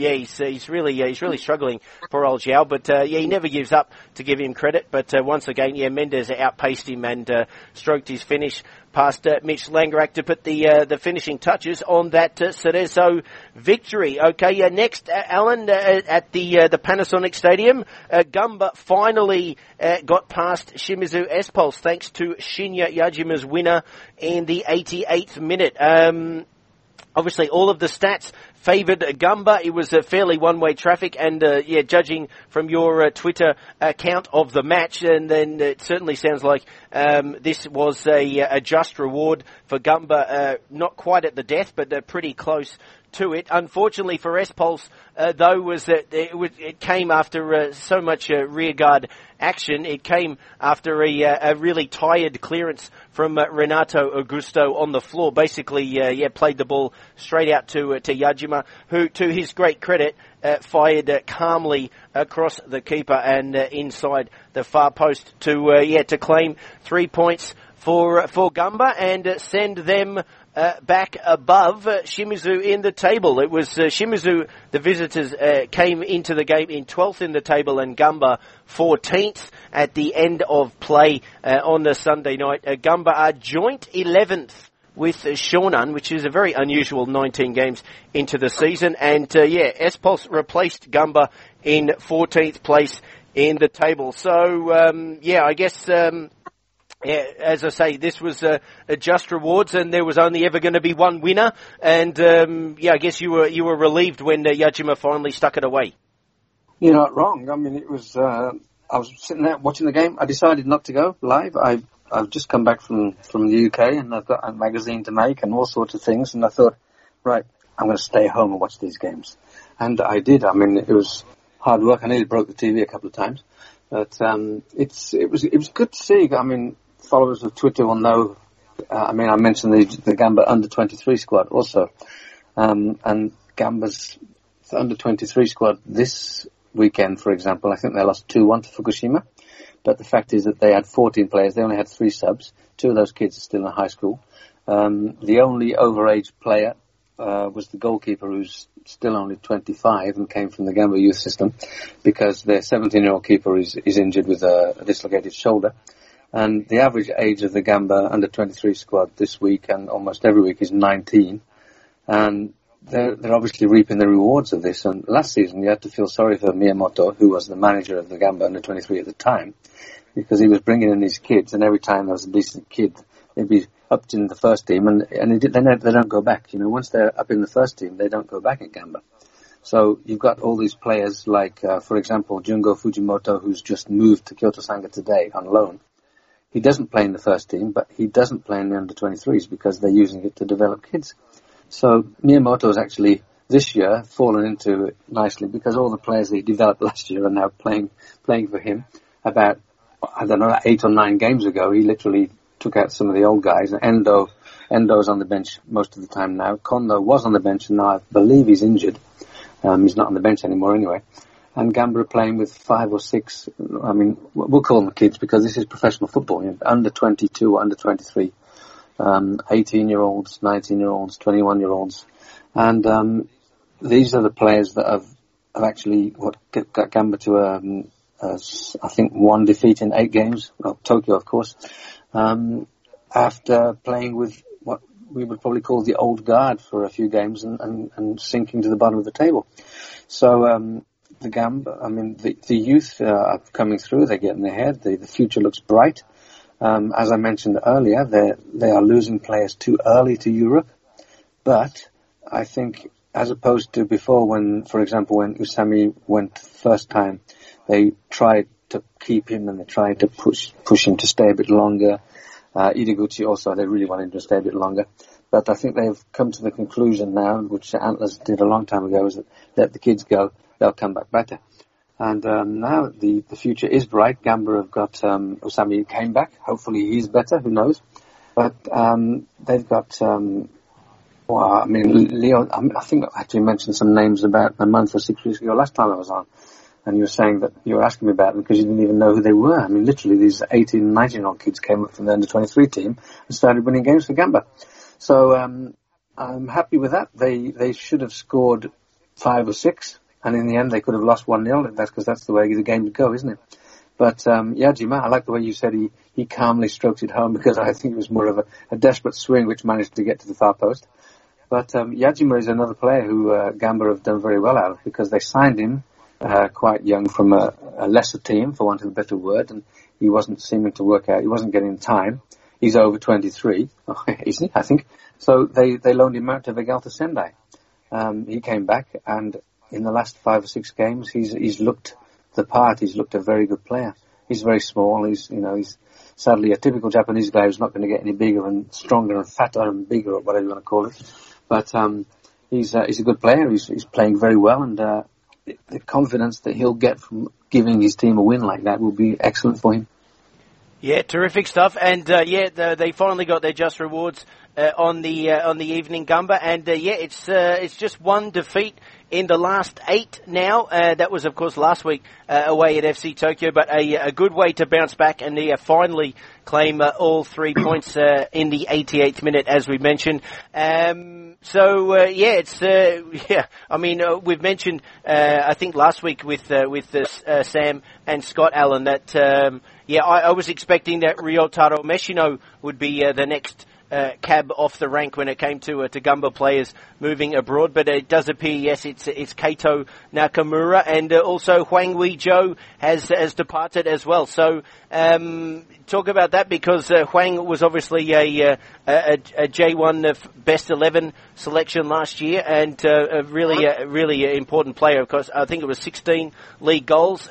really struggling, poor old João, but he never gives up, to give him credit. But once again, Mendes outpaced him and stroked his finish past Mitch Langerak to put the finishing touches on that Cerezo victory. Okay, next, Alan, at the Panasonic Stadium, Gamba finally got past Shimizu S-Pulse thanks to Shinya Yajima's winner in the 88th minute. Obviously, all of the stats favoured Gamba. It was a fairly one-way traffic, and judging from your Twitter account of the match, and then it certainly sounds like this was a just reward for Gamba. Not quite at the death, but pretty close to it. Unfortunately for S-Pulse, though, it came after so much rearguard action. It came after a really tired clearance from Renato Augusto on the floor. Basically, played the ball straight out to Yajima, who, to his great credit, fired calmly across the keeper and inside the far post to claim 3 points for Gamba and send them back above Shimizu in the table. It was Shimizu, the visitors, came into the game in 12th in the table, and Gamba 14th at the end of play on the Sunday night. Gamba are joint 11th with Shonan, which is a very unusual 19 games into the season. And S-Pulse replaced Gamba in 14th place in the table. So, I guess... as I say, this was a just rewards, and there was only ever going to be one winner. And I guess you were relieved when Yajima finally stuck it away. You're not wrong. I mean, it was. I was sitting there watching the game. I decided not to go live. I've just come back from the UK, and I've got a magazine to make and all sorts of things. And I thought, right, I'm going to stay home and watch these games. And I did. I mean, it was hard work. I nearly broke the TV a couple of times, but it was good to see. I mean, followers of Twitter will know, I mentioned the Gamba under-23 squad also. And Gamba's under-23 squad this weekend, for example, I think they lost 2-1 to Fukushima. But the fact is that they had 14 players. They only had 3 subs. 2 of those kids are still in high school. The only overage player was the goalkeeper, who's still only 25 and came from the Gamba youth system, because their 17-year-old keeper is injured with a dislocated shoulder. And the average age of the Gamba under-23 squad this week and almost every week is 19. And they're obviously reaping the rewards of this. And last season you had to feel sorry for Miyamoto, who was the manager of the Gamba under-23 at the time, because he was bringing in these kids, and every time there was a decent kid, they'd be up in the first team, and they don't go back. You know, once they're up in the first team, they don't go back at Gamba. So you've got all these players like, for example, Jungo Fujimoto, who's just moved to Kyoto Sanga today on loan. He doesn't play in the first team, but he doesn't play in the under-23s because they're using it to develop kids. So Miyamoto's actually this year fallen into it nicely, because all the players that he developed last year are now playing for him. About, 8 or 9 games ago, he literally took out some of the old guys. Endo's on the bench most of the time now. Kondo was on the bench, and now I believe he's injured. He's not on the bench anymore anyway. and Gamba are playing with 5 or 6, I mean, we'll call them kids because this is professional football, you know, under 22, under 23, 18-year-olds, 19-year-olds, 21-year-olds. And these are the players that have actually got Gamba to, I think, 1 defeat in 8 games, well, Tokyo, of course, after playing with what we would probably call the old guard for a few games and sinking to the bottom of the table. So the Gamba, I mean, the youth are coming through, they're getting ahead, the future looks bright. As I mentioned earlier, they are losing players too early to Europe, but I think as opposed to before when, for example, when Usami went first time, they tried to keep him and they tried to push him to stay a bit longer. Ideguchi also, they really wanted him to stay a bit longer. But I think they've come to the conclusion now, which Antlers did a long time ago, is that let the kids go, they'll come back better. And now the future is bright. Gamba have got Usami came back. Hopefully he's better, who knows. But they've got, I mean, Leo, I think I actually mentioned some names about a month or 6 weeks ago last time I was on. And you were saying that you were asking me about them because you didn't even know who they were. I mean, literally, these 18 and 19-year-old kids came up from the under-23 team and started winning games for Gamba. So I'm happy with that. They should have scored 5 or 6, and in the end they could have lost 1-0. That's because that's the way the game would go, isn't it? But Yajima, I like the way you said he calmly stroked it home because I think it was more of a desperate swing which managed to get to the far post. But Yajima is another player who Gamba have done very well out of because they signed him quite young from a lesser team, for want of a better word, and he wasn't seeming to work out. He wasn't getting time. He's over 23, isn't he? I think. So they loaned him out to Vegalta Sendai. He came back, and in the last 5 or 6 games, he's looked the part. He's looked a very good player. He's very small. He's sadly a typical Japanese guy who's not going to get any bigger and stronger and fatter and bigger, or whatever you want to call it. But he's a good player. He's playing very well, and the confidence that he'll get from giving his team a win like that will be excellent for him. Yeah, terrific stuff. And they finally got their just rewards on the evening, Gamba. And it's just 1 defeat in the last 8 now. That was, of course, last week away at FC Tokyo, but a good way to bounce back and finally claim all 3 points in the 88th minute, as we mentioned. I mean, we've mentioned, I think last week with Sam and Scott Allen that, I was expecting that Ryotaro Meshino would be the next cab off the rank when it came to Gamba players moving abroad, but it does appear, yes, it's Kaito Nakamura, and also Hwang Wei-jo has departed as well. So talk about that, because Hwang was obviously a J1 best 11 selection last year, and a really important player. Of course, I think it was 16 league goals,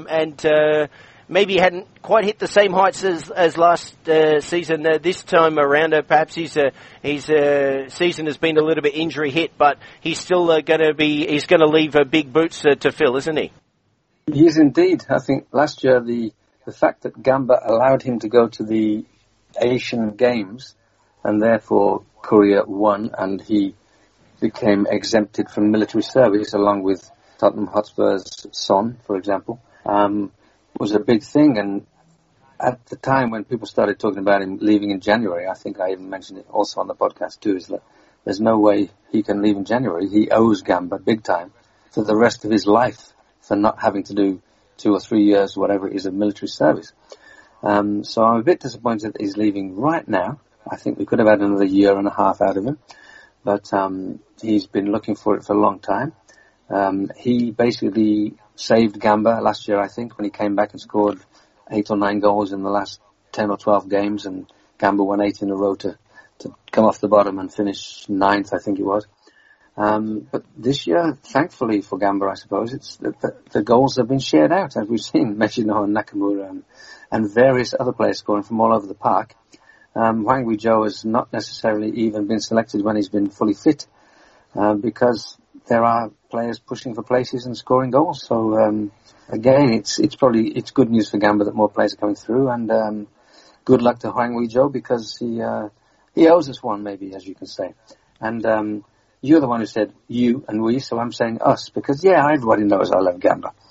maybe he hadn't quite hit the same heights as last season. This time around, perhaps his season has been a little bit injury hit, but he's still going to leave big boots to fill, isn't he? He is indeed. I think last year the fact that Gamba allowed him to go to the Asian Games, and therefore Korea won, and he became exempted from military service along with Tottenham Hotspur's Son, for example, was a big thing. And at the time when people started talking about him leaving in January, I think I even mentioned it also on the podcast too, is that there's no way he can leave in January. He owes Gamba big time for the rest of his life for not having to do 2 or 3 years, whatever it is, of military service. So I'm a bit disappointed that he's leaving right now. I think we could have had another 1.5 years out of him, but he's been looking for it for a long time. He basically saved Gamba last year, I think, when he came back and scored 8 or 9 goals in the last 10 or 12 games, and Gamba won 8 in a row to come off the bottom and finish 9th, I think it was. But this year, thankfully for Gamba, I suppose, it's the goals have been shared out, as we've seen, Meshino and Nakamura and various other players scoring from all over the park. Hwang Wei-jo has not necessarily even been selected when he's been fully fit, because there are players pushing for places and scoring goals. So again, it's good news for Gamba that more players are coming through, and good luck to Hwang Wei-jo, because he owes us one, maybe, as you can say. And you're the one who said you and we, so I'm saying us, because everybody knows I love Gamba.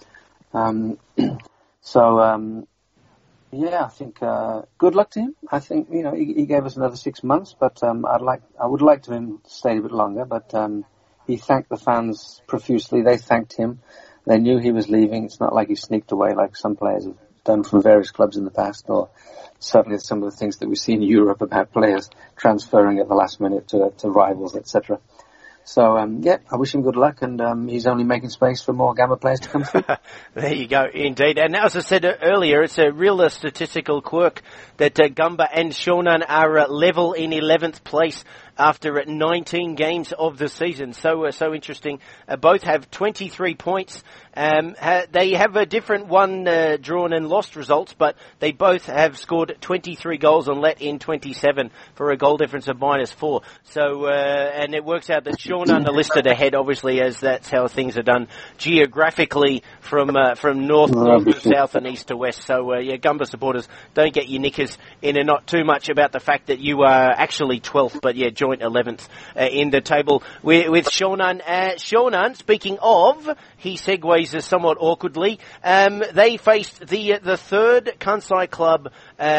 Yeah, I think good luck to him. I think he gave us another 6 months, but I would like to him to stay a bit longer. But he thanked the fans profusely. They thanked him. They knew he was leaving. It's not like he sneaked away like some players have done from various clubs in the past, or certainly some of the things that we see in Europe about players transferring at the last minute to rivals, etc. So, I wish him good luck, and he's only making space for more Gamba players to come through. There you go, indeed. And as I said earlier, it's a real statistical quirk that Gamba and Shonan are level in 11th place after 19 games of the season. So interesting. Both have 23 points. They have a different one drawn and lost results, but they both have scored 23 goals and let in 27 for a goal difference of -4. So, and it works out that Shonan are listed ahead, obviously, as that's how things are done geographically from north to south and east to west. So, Gamba supporters, don't get your knickers in and not too much about the fact that you are actually 12th, but joint 11th in the table with Shonan. Shonan, speaking of, he segues somewhat awkwardly. They faced the third Kansai club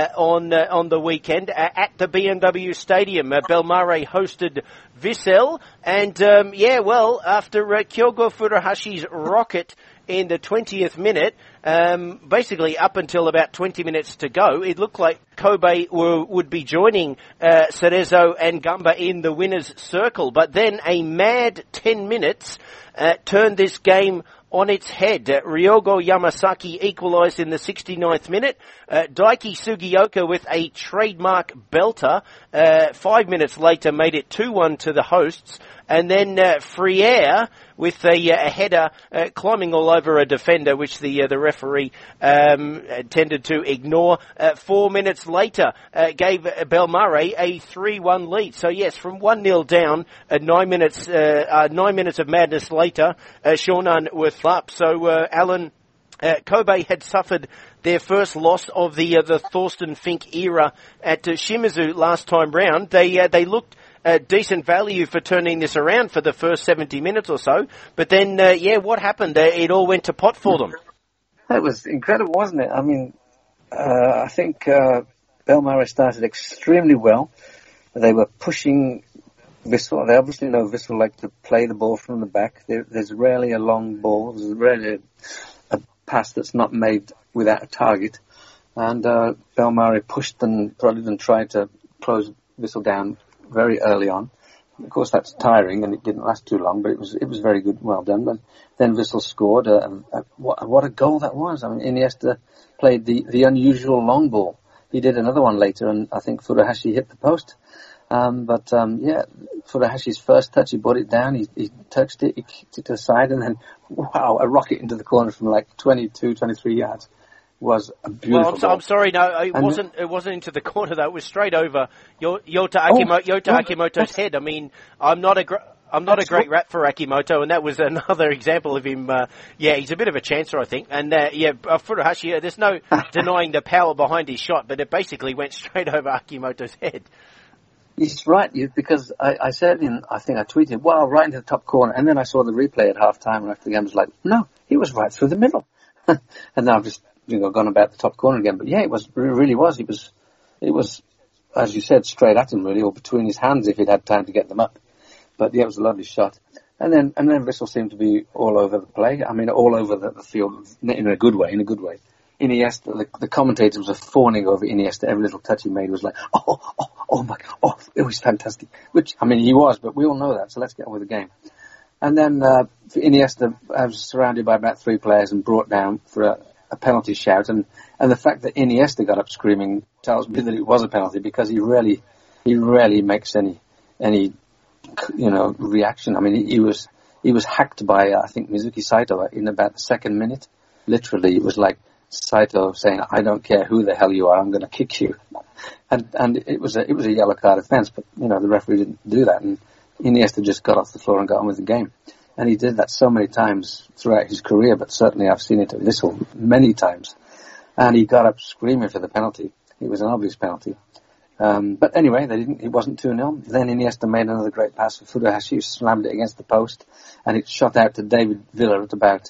on the weekend at the BMW Stadium. Belmare hosted Vissel, and after Kyogo Furuhashi's rocket in the 20th minute, basically up until about 20 minutes to go, it looked like Kobe would be joining Cerezo and Gamba in the winner's circle. But then a mad 10 minutes turned this game on its head. Ryogo Yamasaki equalised in the 69th minute. Daiki Sugioka with a trademark belter 5 minutes later made it 2-1 to the hosts. And then Friere with a header climbing all over a defender, which the referee tended to ignore. 4 minutes later gave Belmare a 3-1 lead. So yes, from 1-0 down, 9 minutes of madness later, Shonan were up. So Alan, Kobe had suffered their first loss of the Thorsten Fink era at Shimizu last time round. They looked decent value for turning this around for the first 70 minutes or so. But then, what happened? It all went to pot for them. That was incredible, wasn't it? I mean, I think Belmare started extremely well. They were pushing Vissel. They obviously know Vissel like to play the ball from the back. There's rarely a long ball. There's rarely a pass that's not made without a target. And Belmare pushed and prodded and tried to close Vissel down very early on. Of course, that's tiring, and it didn't last too long, but it was very good, well done. But then Vissel scored. What a goal that was! I mean, Iniesta played the unusual long ball. He did another one later, and I think Furuhashi hit the post. Furuhashi's first touch, he brought it down, he touched it, he kicked it to the side, and then, wow, a rocket into the corner from like 22, 23 yards. Was a beautiful goal. I'm sorry, no, it wasn't into the corner though. It was straight over Yota Akimoto's head. I mean, I'm not a great rap for Akimoto, and that was another example of him. He's a bit of a chancer, I think. And Furuhashi, there's no denying the power behind his shot, but it basically went straight over Akimoto's head. He's right, because I said I think I tweeted, wow, right into the top corner, and then I saw the replay at half time, and after the game I was like, no, he was right through the middle. And now I've just gone about the top corner again. But yeah, it really was. It was, as you said, straight at him really, or between his hands if he'd had time to get them up. But yeah, it was a lovely shot. And then Vissel seemed to be all over the play. I mean, all over the field in a good way. Iniesta, the commentators were fawning over Iniesta. Every little touch he made was like, oh my God, it was fantastic. Which, I mean, he was, but we all know that. So let's get on with the game. And then Iniesta was surrounded by about 3 players and brought down for a penalty shout, and the fact that Iniesta got up screaming tells me that it was a penalty, because he rarely makes any reaction. I mean, he was hacked by I think Mizuki Saito in about the second minute. Literally, it was like Saito saying, "I don't care who the hell you are, I'm going to kick you," and it was a yellow card offence, but the referee didn't do that, and Iniesta just got off the floor and got on with the game. And he did that so many times throughout his career, but certainly I've seen it at Vissel many times. And he got up screaming for the penalty. It was an obvious penalty. But anyway, it wasn't 2-0. Then Iniesta made another great pass for Furuhashi, who slammed it against the post, and it shot out to David Villa at about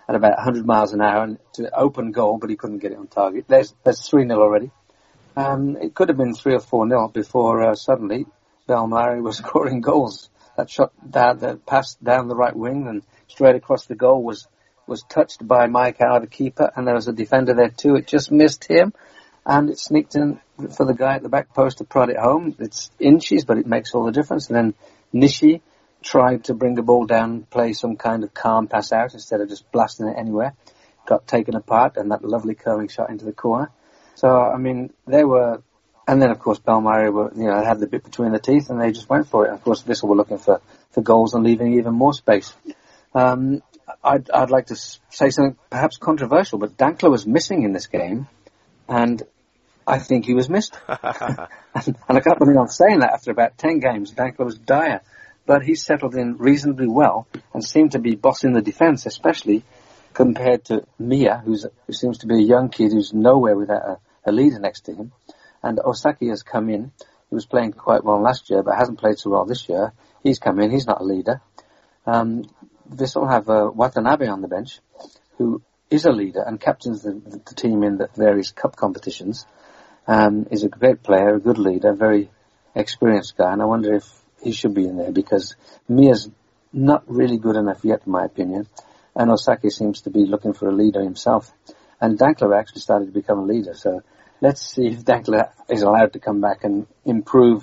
at about 100 miles an hour and to open goal, but he couldn't get it on target. There's 3-0 already. It could have been 3 or 4-0 before suddenly Belmari was scoring goals. That shot down, that pass down the right wing and straight across the goal was touched by Mike Howard, the keeper, and there was a defender there too. It just missed him, and it sneaked in for the guy at the back post to prod it home. It's inches, but it makes all the difference. And then Nishi tried to bring the ball down, play some kind of calm pass out instead of just blasting it anywhere. Got taken apart, and that lovely curling shot into the corner. So, I mean, they were... And then, of course, Belmari had the bit between the teeth, and they just went for it. And, of course, Vissel were looking for goals and leaving even more space. I'd like to say something perhaps controversial, but Dankler was missing in this game, and I think he was missed. And I can't believe I'm saying that after about 10 games. Dankler was dire, but he settled in reasonably well and seemed to be bossing the defence, especially compared to Mia, who seems to be a young kid who's nowhere without a leader next to him. And Osaki has come in. He was playing quite well last year, but hasn't played so well this year. He's come in. He's not a leader. Vissel have Watanabe on the bench, who is a leader and captains the team in the various cup competitions. Is a great player, a good leader, very experienced guy, and I wonder if he should be in there because Mia's not really good enough yet, in my opinion, and Osaki seems to be looking for a leader himself. And Dankler actually started to become a leader, so let's see if Dankler is allowed to come back and improve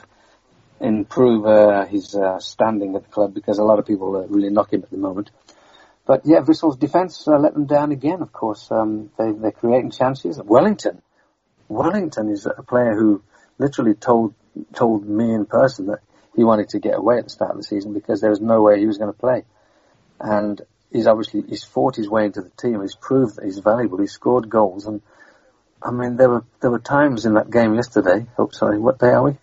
his standing at the club, because a lot of people really knock him at the moment. But yeah, Vissel's defence let them down again, of course. They're creating chances. Wellington is a player who literally told me in person that he wanted to get away at the start of the season because there was no way he was going to play. And he's fought his way into the team. He's proved that he's valuable. He scored goals, and I mean there were times in that game yesterday. Oh, sorry, what day are we?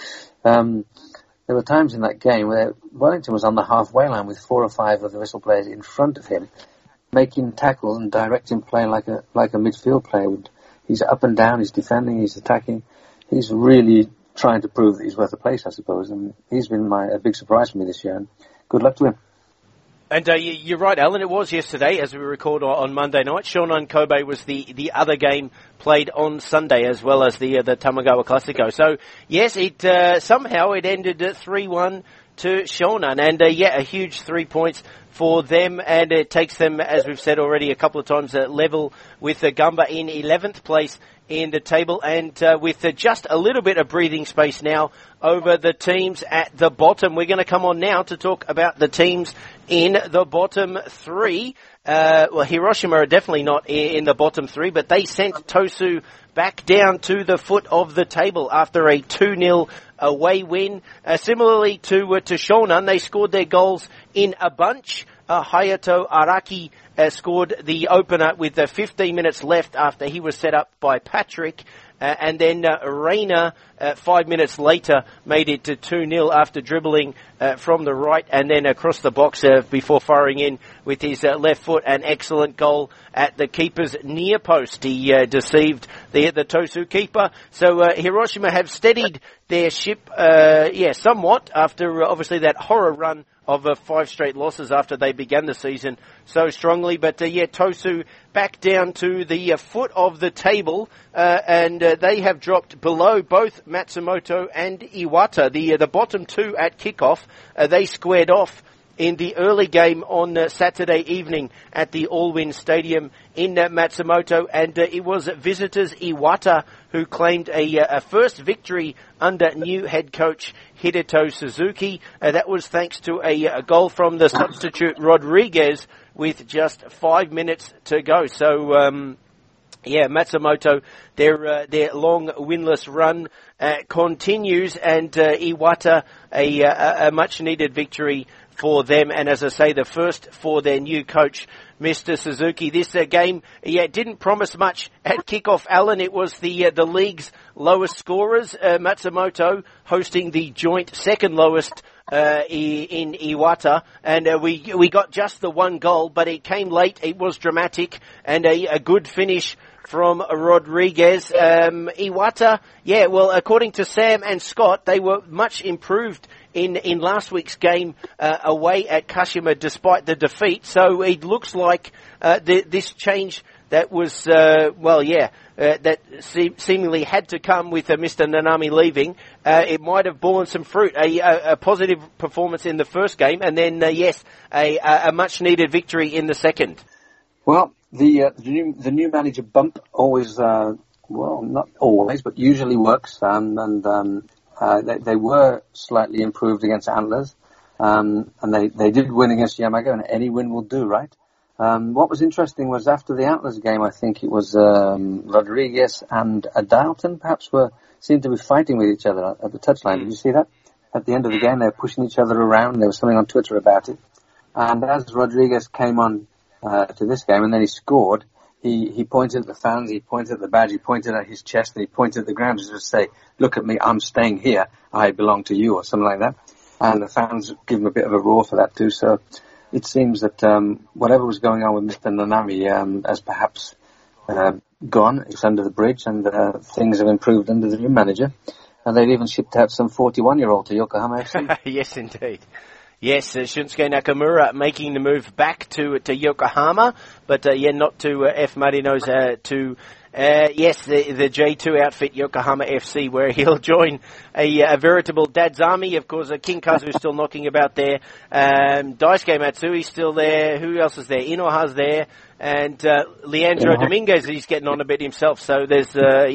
There were times in that game where Wellington was on the halfway line with 4 or 5 of the Vissel players in front of him, making tackles and directing play like a midfield player would. He's up and down, he's defending, he's attacking. He's really trying to prove that he's worth a place, I suppose. And he's been a big surprise for me this year. And good luck to him. And you're right, Alan. It was yesterday, as we record on Monday night. Shonan Kobe was the other game played on Sunday, as well as the Tamagawa Classico. So yes, somehow it ended 3-1 to Shonan, and a huge 3 points for them, and it takes them, as we've said already a couple of times, level with Gamba in 11th place in the table, and with just a little bit of breathing space now over the teams at the bottom. We're going to come on now to talk about the teams in the bottom 3. Hiroshima are definitely not in the bottom 3, but they sent Tosu back down to the foot of the table after a 2-0 away win. Similarly to Shonan, they scored their goals in a bunch. Hayato Araki scored the opener with 15 minutes left after he was set up by Patrick. And then Reina, 5 minutes later, made it to 2-0 after dribbling from the right and then across the box before firing in with his left foot. An excellent goal at the keeper's near post. He deceived the Tosu keeper. So Hiroshima have steadied their ship somewhat after obviously that horror run of 5 straight losses after they began the season so strongly. But Tosu back down to the foot of the table, and they have dropped below both Matsumoto and Iwata. The bottom 2 at kickoff, they squared off in the early game on Saturday evening at the All-Win Stadium in Matsumoto, and it was visitors Iwata who claimed a first victory under new head coach Hideto Suzuki. That was thanks to a goal from the substitute Rodriguez with just 5 minutes to go. So, Matsumoto, their long winless run continues, and Iwata, a much-needed victory for them, and as I say, the first for their new coach, Mr. Suzuki. This game, didn't promise much at kickoff, Alan. It was the league's lowest scorers, Matsumoto hosting the joint second lowest in Iwata, and we got just the 1 goal, but it came late. It was dramatic, and a good finish from Rodriguez. Iwata, according to Sam and Scott, they were much improved in last week's game away at Kashima despite the defeat. So it looks like this change that was, that seemingly had to come with Mr. Nanami leaving. It might have borne some fruit. A positive performance in the first game, and then, a much-needed victory in the second. Well, the new manager bump always, not always, but usually works, they were slightly improved against Antlers, and they did win against Yamaga, and any win will do, right? What was interesting was after the Antlers game, I think it was Rodriguez and Adalton perhaps seemed to be fighting with each other at the touchline. Did you see that? At the end of the game, they were pushing each other around. There was something on Twitter about it. And as Rodriguez came on to this game, and then he scored, he pointed at the fans, he pointed at the badge, he pointed at his chest, and he pointed at the ground to say, "Look at me, I'm staying here. I belong to you," or something like that. And the fans give him a bit of a roar for that too. So it seems that whatever was going on with Mr. Nanami has perhaps gone. It's under the bridge, and things have improved under the new manager. And they've even shipped out some 41-year-old to Yokohama FC. Yes, indeed. Yes, Shunsuke Nakamura making the move back to Yokohama, but not to F. Marinos, to the J2 outfit, Yokohama FC, where he'll join a veritable dad's army. Of course, King Kazu's still knocking about there. Daisuke Matsui's still there. Who else is there? Inoha's there. And Leandro Dominguez, he's getting on a bit himself. So there's,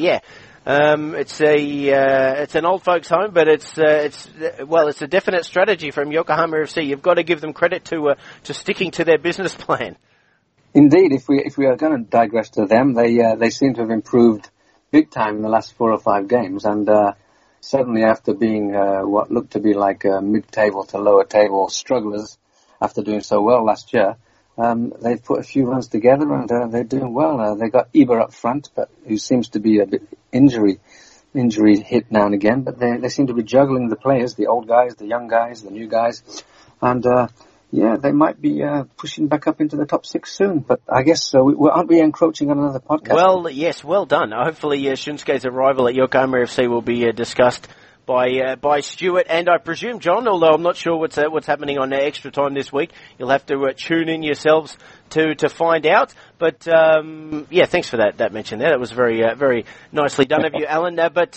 it's an old folks home, but it's a definite strategy from Yokohama FC. You've got to give them credit to sticking to their business plan. Indeed, if we are going to digress to them, they seem to have improved big time in the last 4 or 5 games, and suddenly after being what looked to be like mid-table to lower table strugglers after doing so well last year, they've put a few runs together, and they're doing well. They got Iber up front, but who seems to be a bit injury hit now and again, but they seem to be juggling the players, the old guys, the young guys, the new guys, and they might be pushing back up into the top 6 soon. But I guess aren't we encroaching on another podcast? Well, yes, well done. Hopefully Shunsuke's arrival at Yokohama FC will be discussed by Stuart, and I presume John, although I'm not sure what's happening on Extra Time this week. You'll have to tune in yourselves to find out. But thanks for that mention there. That was very very nicely done of you, Alan.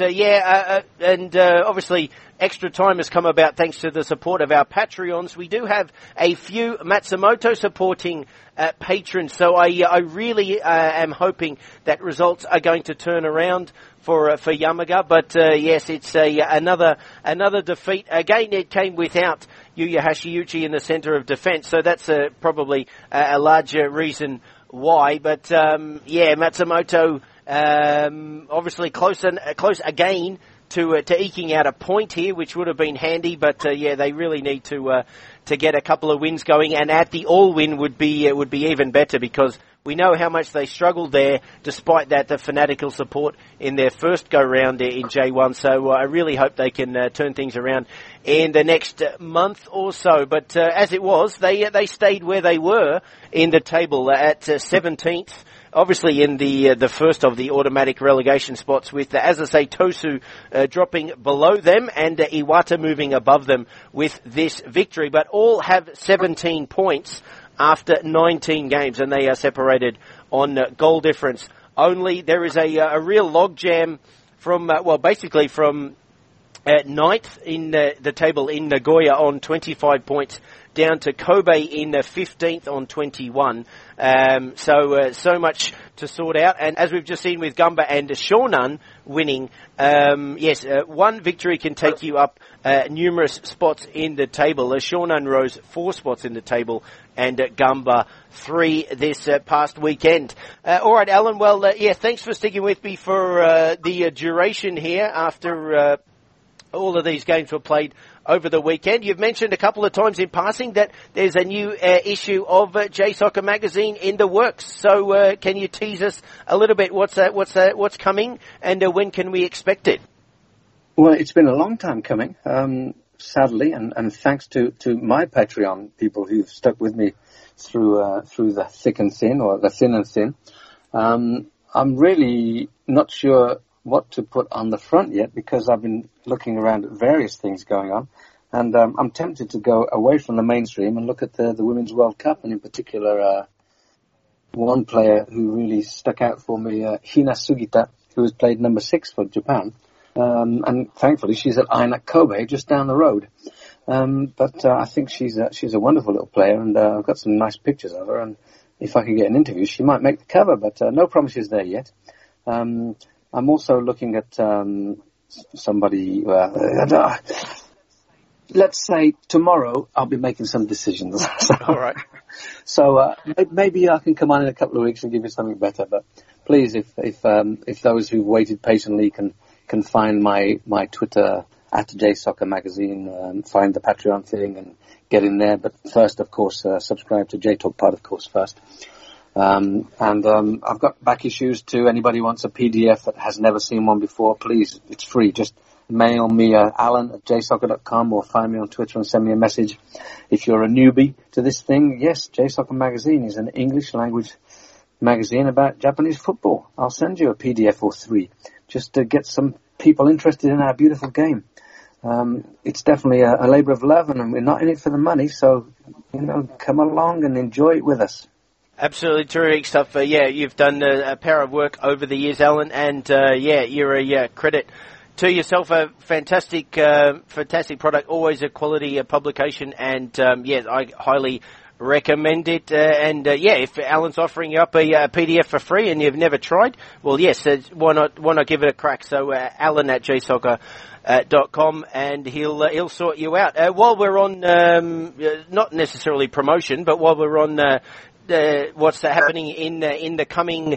Obviously Extra Time has come about thanks to the support of our Patreons. We do have a few Matsumoto supporting patrons, so I really am hoping that results are going to turn around for Yamaga. But yes, it's another defeat. Again, it came without Yuya Hashiuchi in the centre of defence, so that's probably a larger reason why. But Matsumoto obviously close again to eking out a point here, which would have been handy. But they really need to get a couple of wins going, and at the all win would be even better, because we know how much they struggled there, despite the fanatical support in their first go-round in J1. So I really hope they can turn things around in the next month or so. But as it was, they stayed where they were in the table at 17th. Obviously in the first of the automatic relegation spots, with, as I say, Tosu dropping below them and Iwata moving above them with this victory. But all have 17 points after 19 games, and they are separated on goal difference only. There is a real logjam from ninth in the table in Nagoya on 25 points, down to Kobe in 15th on 21. So much to sort out. And as we've just seen with Gamba and Shonan winning, one victory can take you up numerous spots in the table. Shonan rose 4 spots in the table, and Gamba 3 this past weekend. All right, Alan. Well, thanks for sticking with me for the duration here after all of these games were played over the weekend. You've mentioned a couple of times in passing that there's a new issue of J-Soccer magazine in the works. So can you tease us a little bit what's coming, and when can we expect it? Well, it's been a long time coming, sadly, and thanks to my Patreon people who've stuck with me through the thick and thin, or the thin and thin. I'm really not sure what to put on the front yet, because I've been looking around at various things going on. And I'm tempted to go away from the mainstream and look at the Women's World Cup, and in particular one player who really stuck out for me, Hina Sugita, who has played number 6 for Japan. And thankfully she's at INAC Kobe, just down the road. But I think she's a wonderful little player, and I've got some nice pictures of her, and if I can get an interview, she might make the cover, but no promises there yet. I'm also looking at somebody, let's say tomorrow I'll be making some decisions. All right. So maybe I can come on in a couple of weeks and give you something better, but please, if those who've waited patiently can find my Twitter at JSoccer Magazine, find the Patreon thing and get in there. But first, of course, subscribe to JTalk Pod, of course, first. And I've got back issues too. Anybody wants a PDF that has never seen one before, please, it's free. Just mail me alan@jsoccer.com or find me on Twitter and send me a message. If you're a newbie to this thing, yes, JSoccer Magazine is an English language magazine about Japanese football. I'll send you a PDF or 3 just to get some people interested in our beautiful game. It's definitely a labor of love, and we're not in it for the money, so, come along and enjoy it with us. Absolutely terrific stuff. You've done a power of work over the years, Alan, and you're a credit to yourself. A fantastic product, always a quality publication, and I highly recommend it. If Alan's offering you up a PDF for free and you've never tried, well, yes, why not give it a crack? So Alan at jsoccer.com, and he'll sort you out. While we're on, not necessarily promotion, but while we're on what's happening in the coming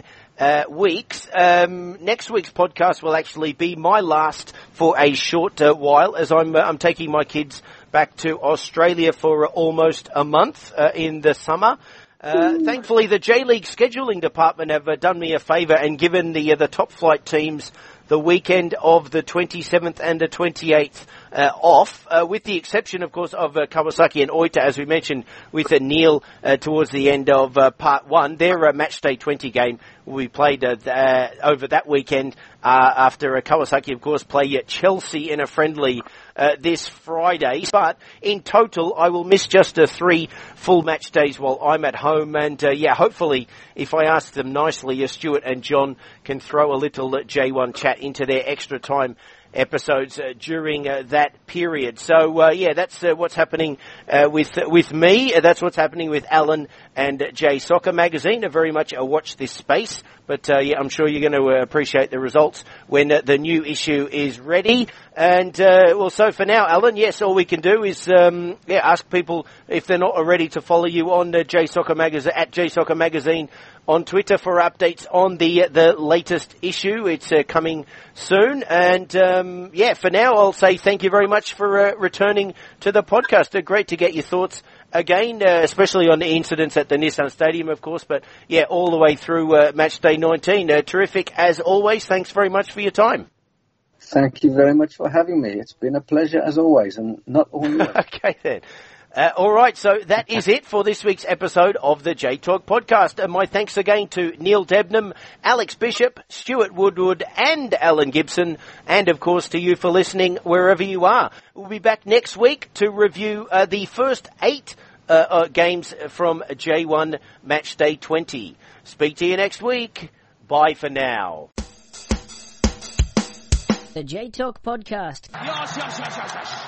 weeks, next week's podcast will actually be my last for a short while, as I'm taking my kids back to Australia for almost a month in the summer. Thankfully, the J-League scheduling department have done me a favour and given the top flight teams the weekend of the 27th and the 28th off, with the exception, of course, of Kawasaki and Oita, as we mentioned with Neil towards the end of part 1. Their match day 20 game will be played over that weekend after Kawasaki, of course, play Chelsea in a friendly this Friday. But in total, I will miss just 3 full match days while I'm at home. And hopefully, if I ask them nicely, Stuart and John can throw a little J1 chat into their extra time episodes during that period. So that's what's happening with me. That's what's happening with Alan and JSoccer Magazine. Very much watch this space. But I'm sure you're going to appreciate the results when the new issue is ready. And so for now, Alan, yes, all we can do is ask people if they're not already to follow you on JSoccer Magazine at JSoccer Magazine on Twitter for updates on the latest issue. It's coming soon. And for now, I'll say thank you very much for returning to the podcast. Great to get your thoughts again, especially on the incidents at the Nissan Stadium, of course, but all the way through match day 19. Terrific as always. Thanks very much for your time. Thank you very much for having me. It's been a pleasure as always, and not all yours. Okay then. All right, so that is it for this week's episode of the J-Talk podcast. And my thanks again to Neil Debnam, Alex Bishop, Stuart Woodward and Alan Gibson, and of course to you for listening wherever you are. We'll be back next week to review the first 8 games from J1 Match Day 20. Speak to you next week. Bye for now. The J-Talk podcast. Yes.